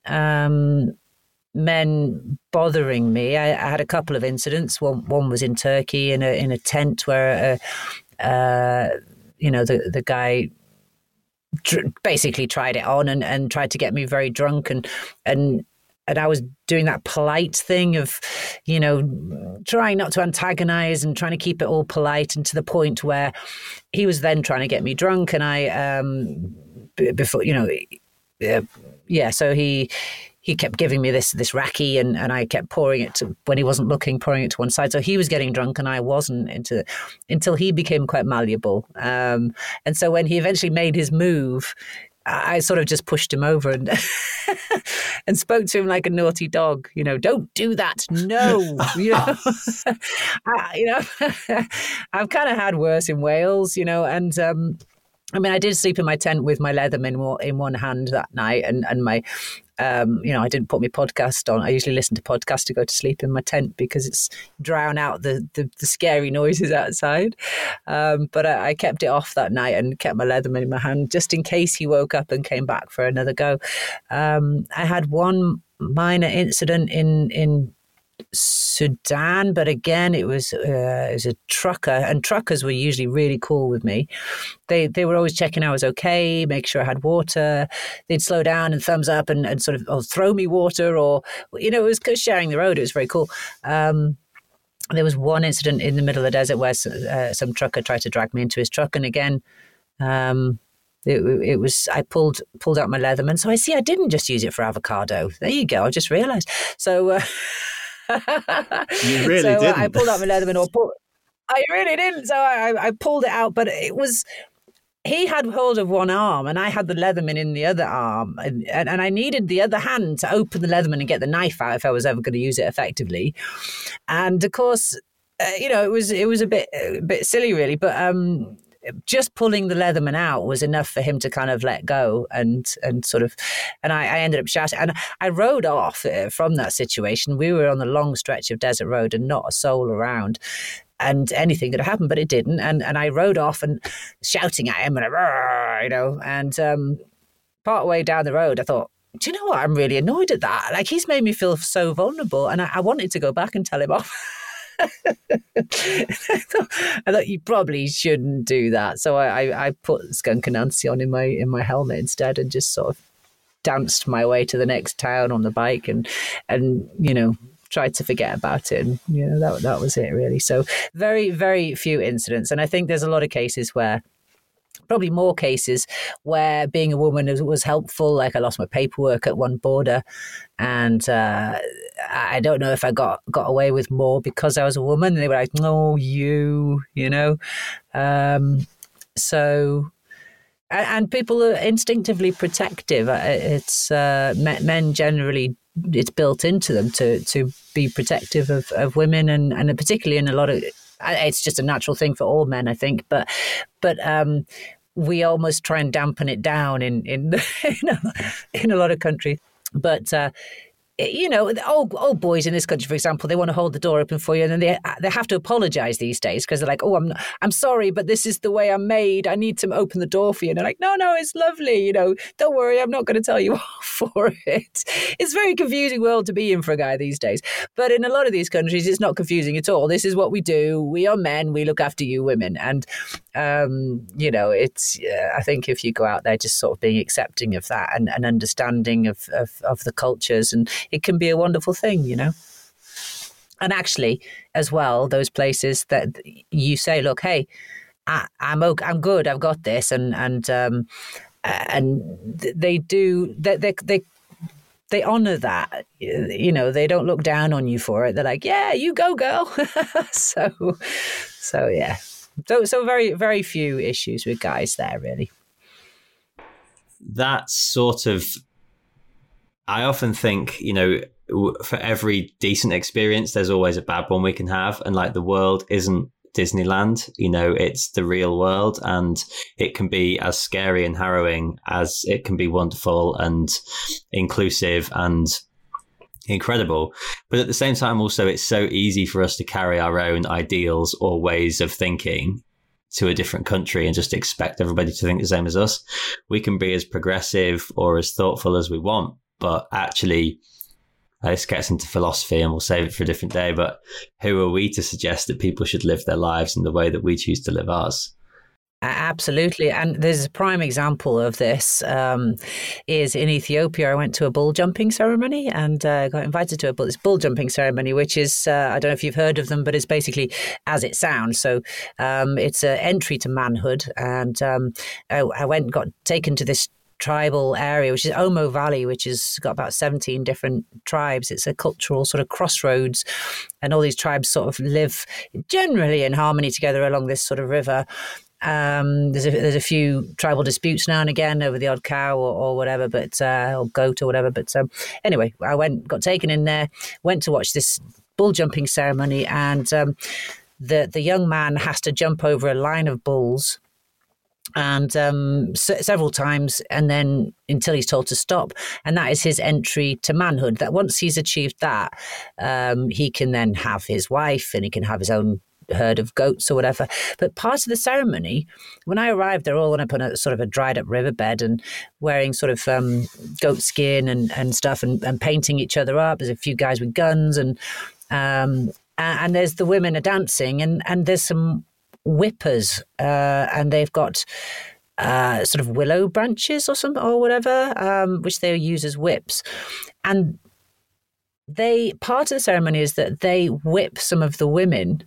um, men bothering me. I, I had a couple of incidents. One one was in Turkey in a in a tent where, uh, uh, you know, the the guy tr- basically tried it on and, and tried to get me very drunk, and and and I was doing that polite thing of, you know, trying not to antagonize and trying to keep it all polite, and to the point where he was then trying to get me drunk, and I um b- before you know, yeah, yeah so he. He kept giving me this this raki, and, and I kept pouring it to, when he wasn't looking, pouring it to one side. So he was getting drunk and I wasn't, into until he became quite malleable. Um, and so when he eventually made his move, I sort of just pushed him over and and spoke to him like a naughty dog. You know, don't do that. No. You know, I, you know I've kind of had worse in Wales, you know, and um, I mean, I did sleep in my tent with my Leatherman in one hand that night, and, and my, um, you know, I didn't put my podcast on. I usually listen to podcasts to go to sleep in my tent because it's drown out the, the, the scary noises outside. Um, but I, I kept it off that night and kept my Leatherman in my hand just in case he woke up and came back for another go. Um, I had one minor incident in in. Sudan, but again, it was uh, it was a trucker, and truckers were usually really cool with me. They they were always checking I was okay, make sure I had water. They'd slow down and thumbs up and, and sort of or throw me water, or you know, it was sharing the road. It was very cool. Um, there was one incident in the middle of the desert where uh, some trucker tried to drag me into his truck, and again, um, It, it was, I pulled pulled out my Leatherman. So I see I didn't just use it for avocado. There you go. I just realised. So uh, you really so, didn't. Uh, I pulled out my Leatherman, or pull, I really didn't. So I, I pulled it out, but it was, he had hold of one arm and I had the Leatherman in the other arm, and, and, and I needed the other hand to open the Leatherman and get the knife out if I was ever going to use it effectively. And of course, uh, you know, it was it was a bit a bit silly, really, but um. just pulling the Leatherman out was enough for him to kind of let go and and sort of, and I, I ended up shouting. And I rode off from that situation. We were on the long stretch of desert road and not a soul around, and anything could have happened, but it didn't. And and I rode off and shouting at him, and you know, and um, part way down the road, I thought, do you know what? I'm really annoyed at that. Like, he's made me feel so vulnerable, and I, I wanted to go back and tell him off. I thought, I thought you probably shouldn't do that. So I, I, I put Skunk Anansi on in my in my helmet instead, and just sort of danced my way to the next town on the bike, and and you know, tried to forget about it. And you know, that that was it really. So very very few incidents, and I think there's a lot of cases where. Probably more cases where being a woman was, was helpful. Like, I lost my paperwork at one border, and uh, I don't know if I got, got away with more because I was a woman. And they were like, "No, you," you know. Um, so, and, and people are instinctively protective. It's uh, men generally. It's built into them to to be protective of, of women, and, and particularly in a lot of. It's just a natural thing for all men, I think. But but. Um, we almost try and dampen it down in in in a, in a lot of countries. But uh, you know, old old boys in this country, for example, they want to hold the door open for you, and then they they have to apologise these days because they're like, "Oh, I'm I'm sorry, but this is the way I'm made. I need to open the door for you." And they're like, "No, no, it's lovely. You know, don't worry, I'm not going to tell you off for it." It's a very confusing world to be in for a guy these days. But in a lot of these countries, it's not confusing at all. This is what we do. We are men. We look after you women, and um, you know, it's. Uh, I think if you go out there, just sort of being accepting of that and, and understanding of, of of the cultures, and it can be a wonderful thing, you know. And actually, as well, those places that you say, "Look, hey, I, I'm okay, I'm good. I've got this," and and um, and they do. They they they, they honour that. You know, they don't look down on you for it. They're like, "Yeah, you go, girl." so, so yeah. So so very very few issues with guys there, really. That's sort of. I often think, you know, for every decent experience, there's always a bad one we can have. And like, the world isn't Disneyland, you know, it's the real world, and it can be as scary and harrowing as it can be wonderful and inclusive and incredible. But at the same time, also, it's so easy for us to carry our own ideals or ways of thinking to a different country and just expect everybody to think the same as us. We can be as progressive or as thoughtful as we want. but actually, this gets into philosophy and we'll save it for a different day, but who are we to suggest that people should live their lives in the way that we choose to live ours? Absolutely. And there's a prime example of this um, is in Ethiopia. I went to a bull jumping ceremony and uh, got invited to a bull, this bull jumping ceremony, which is, uh, I don't know if you've heard of them, but it's basically as it sounds. So um, it's an entry to manhood. And um, I, I went, got taken to this tribal area, which is Omo Valley, which has got about seventeen different tribes. It's a cultural sort of crossroads, and all these tribes sort of live generally in harmony together along this sort of river. Um, there's a, there's a few tribal disputes now and again over the odd cow or, or whatever, but uh, or goat or whatever. But um, anyway, I went, got taken in there, went to watch this bull jumping ceremony, and um, the the young man has to jump over a line of bulls. And um, s- several times, and then until he's told to stop. And that is his entry to manhood. That once he's achieved that, um, he can then have his wife and he can have his own herd of goats or whatever. But part of the ceremony, when I arrived, they're all up on a sort of a dried up riverbed and wearing sort of um, goat skin and, and stuff and, and painting each other up. There's a few guys with guns and um, and there's the women are dancing and, and there's some whippers uh, and they've got uh, sort of willow branches or some or whatever, um, which they use as whips. And they part of the ceremony is that they whip some of the women.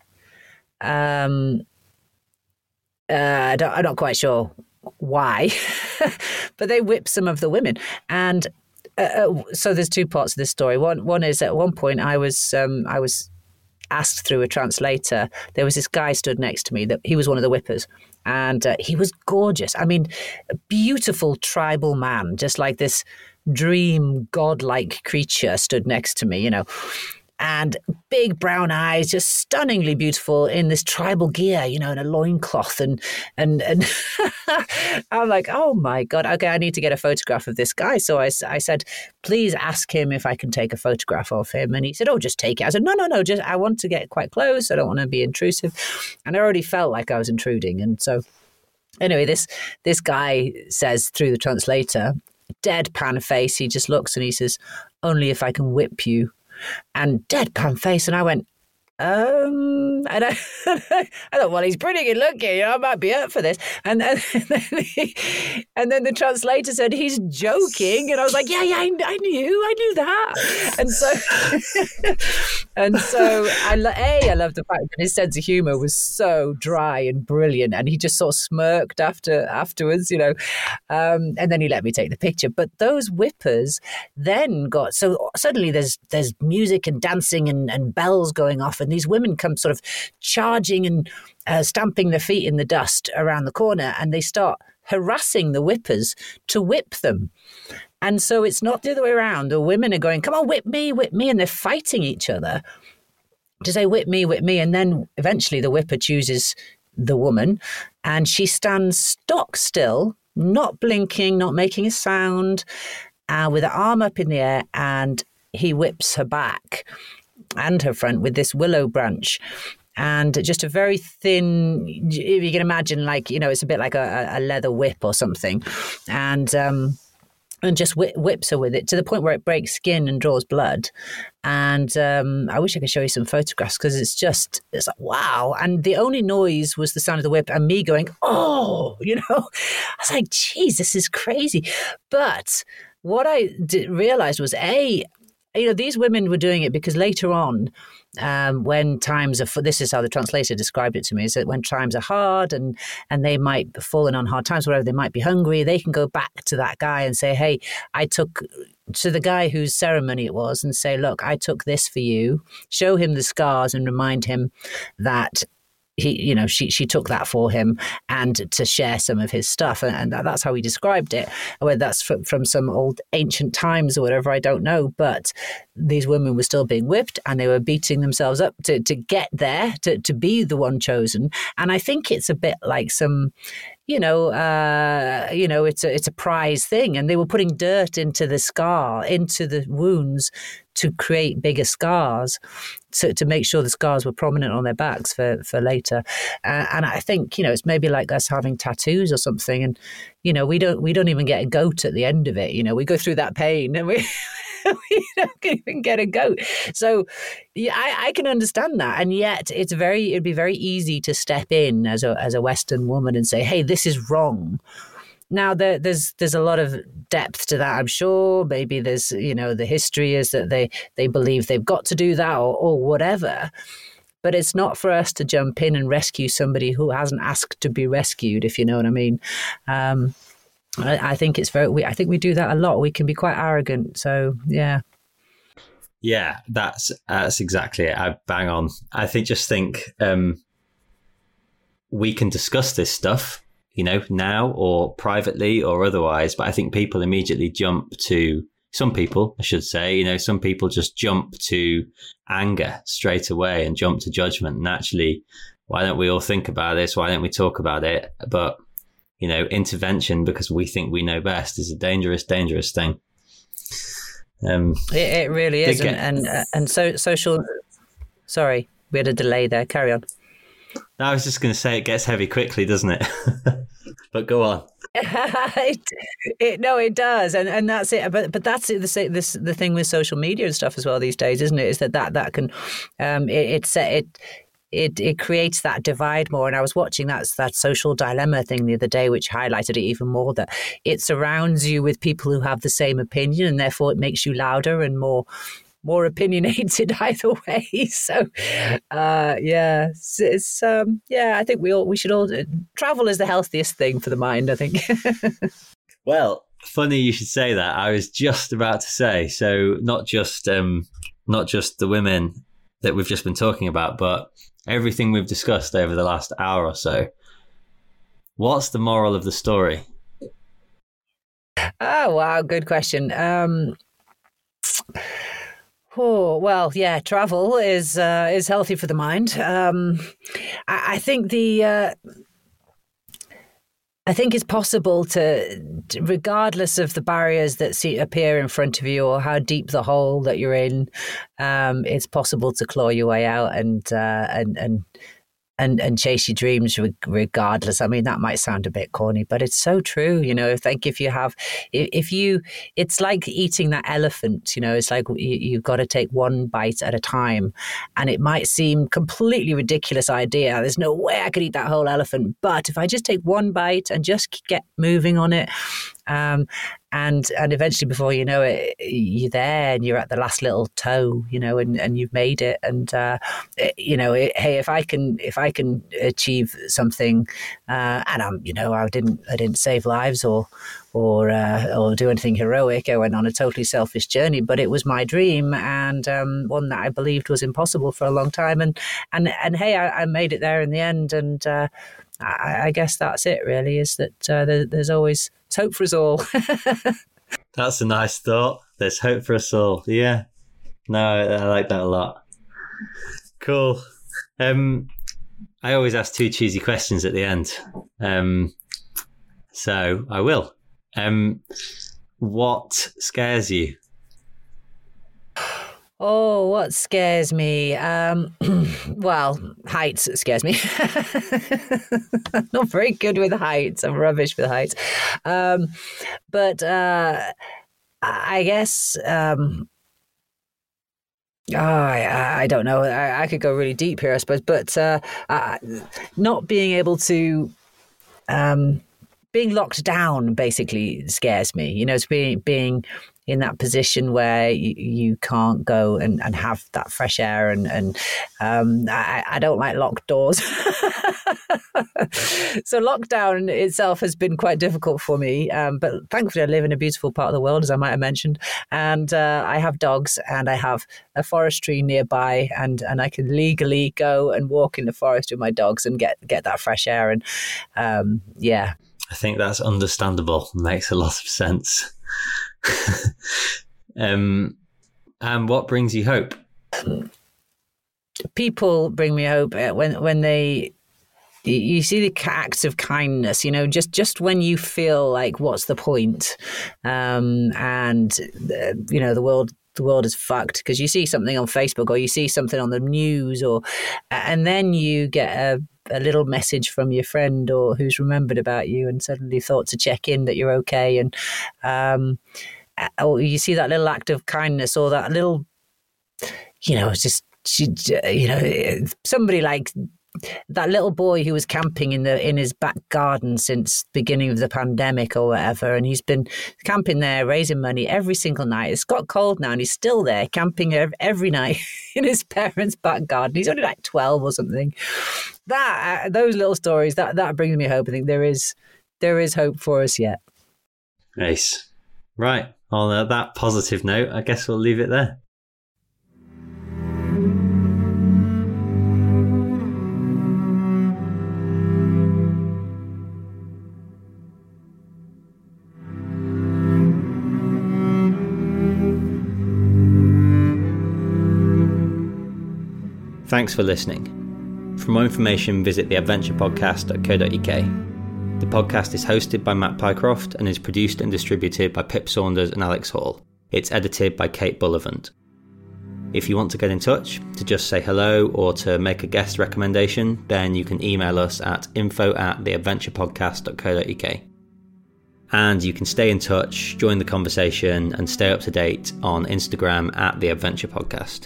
Um, uh, I don't, I'm not quite sure why, but they whip some of the women. And uh, so there's two parts of this story. One one is at one point I was um, I was. asked through a translator. There was this guy stood next to me that he was one of the whippers, and uh, he was gorgeous. I mean, a beautiful tribal man, just like this dream godlike creature stood next to me, you know, and big brown eyes, just stunningly beautiful in this tribal gear, you know, in a loincloth. And, and, and I'm like, oh my God, okay, I need to get a photograph of this guy. So I, I said, please ask him if I can take a photograph of him. And he said, oh, just take it. I said, no, no, no, just, I want to get quite close. I don't want to be intrusive. And I already felt like I was intruding. And so anyway, this, this guy says through the translator, deadpan face, he just looks and he says, only if I can whip you. And deadpan face, and I went, um, and I, I thought, well, he's pretty good looking, you know, I might be up for this. And then, and then, he, and then the translator said, he's joking, and I was like, yeah, yeah, I, I knew, I knew that. And so, and so, I a, I love the fact that his sense of humor was so dry and brilliant, and he just sort of smirked after afterwards, you know, um, and then he let me take the picture. But those whippers then got so suddenly there's there's music and dancing and, and bells going off. And these women come sort of charging and uh, stamping their feet in the dust around the corner, and they start harassing the whippers to whip them. And so it's not the other way around. The women are going, come on, whip me, whip me. And they're fighting each other to say, whip me, whip me. And then eventually the whipper chooses the woman, and she stands stock still, not blinking, not making a sound, uh, with her arm up in the air, and he whips her back and her front with this willow branch. And just a very thin, if you can imagine, like, you know, it's a bit like a, a leather whip or something. And um, and just whip, whips her with it to the point where it breaks skin and draws blood. And um, I wish I could show you some photographs, because it's just, it's like, wow. And the only noise was the sound of the whip and me going, oh, you know. I was like, geez, this is crazy. But what I did, realized was, A, you know, these women were doing it because later on, um, when times are, this is how the translator described it to me, is that when times are hard and, and they might have fallen on hard times, whatever, they might be hungry, they can go back to that guy and say, hey, I took, to the guy whose ceremony it was, and say, look, I took this for you, show him the scars and remind him that he, you know, she she took that for him, and to share some of his stuff. And, and that's how he described it. Whether that's from, from some old ancient times or whatever, I don't know. But these women were still being whipped, and they were beating themselves up to, to get there, to, to be the one chosen. And I think it's a bit like some, you know, uh, you know, it's a, it's a prize thing. And they were putting dirt into the scar, into the wounds, to create bigger scars, to, to make sure the scars were prominent on their backs for, for later. Uh, and I think, you know, it's maybe like us having tattoos or something. And, you know, we don't we don't even get a goat at the end of it. You know, we go through that pain and we we don't even get a goat. So yeah, I, I can understand that. And yet it's very it'd be very easy to step in as a as a Western woman and say, hey, this is wrong. Now, there, there's there's a lot of depth to that, I'm sure. Maybe there's, you know, the history is that they, they believe they've got to do that or, or whatever. But it's not for us to jump in and rescue somebody who hasn't asked to be rescued, if you know what I mean. Um, I, I think it's very. We, I think we do that a lot. We can be quite arrogant. So yeah. Yeah, that's that's exactly it. I bang on. I think just think um, we can discuss this stuff, you know, now or privately or otherwise. But I think people immediately jump to. Some people, I should say, you know, some people just jump to anger straight away and jump to judgment. And actually, why don't we all think about this? Why don't we talk about it? But, you know, intervention because we think we know best is a dangerous, dangerous thing. Um, it, it really is. Get, and, and, and so social, sorry, we had a delay there. Carry on. I was just going to say it gets heavy quickly, doesn't it? But go on. it, it, no, it does, and and that's it. But but that's it, the this the thing with social media and stuff as well these days, isn't it? Is that that that can um, it, it's it. It it creates that divide more. And I was watching that that social dilemma thing the other day, which highlighted it even more, that it surrounds you with people who have the same opinion, and therefore it makes you louder and more more opinionated either way. So, uh, yeah, it's, it's um, yeah. I think we all we should all travel is the healthiest thing for the mind, I think. Well, funny you should say that. I was just about to say, so not just um, not just the women that we've just been talking about, but everything we've discussed over the last hour or so. What's the moral of the story? Oh wow, good question. Um, Oh, well, yeah, travel is uh, is healthy for the mind. Um, I, I think the uh, I think it's possible to, regardless of the barriers that see, appear in front of you or how deep the hole that you're in, um, it's possible to claw your way out and uh, and and. And, and chase your dreams regardless. I mean, that might sound a bit corny, but it's so true. You know, I think if you have, if you, it's like eating that elephant, you know, it's like you, you've got to take one bite at a time. And it might seem completely ridiculous idea. There's no way I could eat that whole elephant. But if I just take one bite and just get moving on it, um, and and eventually before you know it, you're there and you're at the last little toe, you know, and, and you've made it. And uh, it, you know, it, hey, if I can if I can achieve something, uh, and I'm, you know, I didn't I didn't save lives or or uh, or do anything heroic. I went on a totally selfish journey, but it was my dream and um, one that I believed was impossible for a long time. And and and hey, I, I made it there in the end. And uh, I, I guess that's it. Really, is that uh, there, there's always there's hope for us all. That's a nice thought. There's hope for us all. Yeah. No, I like that a lot. Cool. Um, I always ask two cheesy questions at the end. Um, so I will. Um, what scares you? Oh, what scares me? Um, well, heights scares me. I'm not very good with heights. I'm rubbish with heights. Um, but uh, I guess, um, oh, I, I don't know. I, I could go really deep here, I suppose. But uh, uh, not being able to... Um, being locked down basically scares me. You know, it's being being in that position where you, you can't go and, and have that fresh air. And, and um, I, I don't like locked doors. So lockdown itself has been quite difficult for me. Um, but thankfully I live in a beautiful part of the world, as I might have mentioned. And uh, I have dogs and I have a forestry nearby, and, and I can legally go and walk in the forest with my dogs and get, get that fresh air. And um, yeah. I think that's understandable. Makes a lot of sense. um, and what brings you hope? People bring me hope when when they you see the acts of kindness. You know, just just when you feel like, what's the point? Um, and uh, you know, the world. The world is fucked because you see something on Facebook or you see something on the news, or and then you get a, a little message from your friend or who's remembered about you and suddenly thought to check in that you're okay. And um, or you see that little act of kindness or that little, you know, it's just, you know, somebody like that little boy who was camping in the in his back garden since the beginning of the pandemic or whatever, and he's been camping there, raising money every single night. It's got cold now, and he's still there camping every night in his parents' back garden. He's only like twelve or something. That uh, those little stories that that brings me hope. I think there is there is hope for us yet. Nice, right. On uh, that positive note, I guess we'll leave it there. Thanks for listening. For more information, visit the adventure podcast dot co dot uk. The podcast is hosted by Matt Pycroft and is produced and distributed by Pip Saunders and Alex Hall. It's edited by Kate Bullivant. If you want to get in touch, to just say hello or to make a guest recommendation, then you can email us at info at the adventure podcast dot co dot uk. And you can stay in touch, join the conversation, and stay up to date on Instagram at The Adventure Podcast.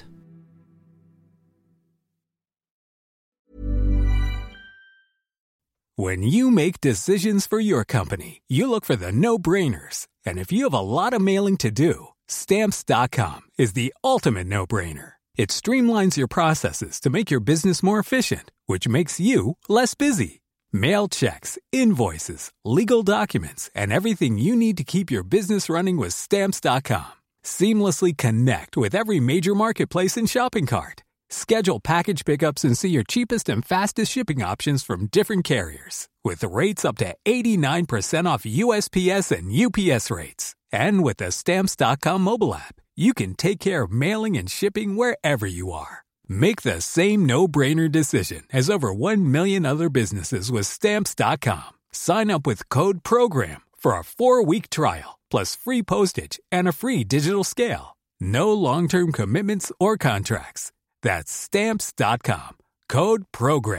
When you make decisions for your company, you look for the no-brainers. And if you have a lot of mailing to do, Stamps dot com is the ultimate no-brainer. It streamlines your processes to make your business more efficient, which makes you less busy. Mail checks, invoices, legal documents, and everything you need to keep your business running with Stamps dot com. Seamlessly connect with every major marketplace and shopping cart. Schedule package pickups and see your cheapest and fastest shipping options from different carriers. With rates up to eighty-nine percent off U S P S and U P S rates. And with the Stamps dot com mobile app, you can take care of mailing and shipping wherever you are. Make the same no-brainer decision as over one million other businesses with Stamps dot com. Sign up with code PROGRAM for a four-week trial, plus free postage and a free digital scale. No long-term commitments or contracts. That's Stamps dot com. Code PROGRAM.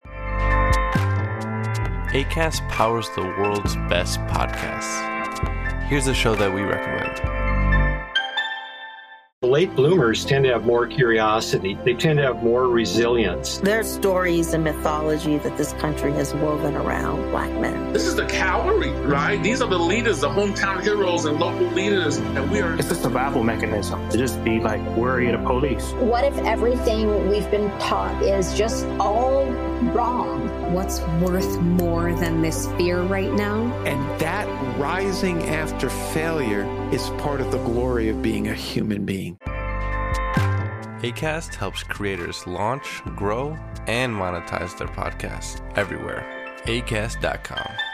Acast powers the world's best podcasts. Here's a show that we recommend. Late bloomers tend to have more curiosity. They tend to have more resilience. There's stories and mythology that this country has woven around Black men. This is the cavalry, right? These are the leaders, the hometown heroes and local leaders, and we are... It's a survival mechanism to just be like worried of police. What if everything we've been taught is just all wrong? What's worth more than this fear right now? And that rising after failure is part of the glory of being a human being. Acast helps creators launch, grow, and monetize their podcasts everywhere. Acast dot com.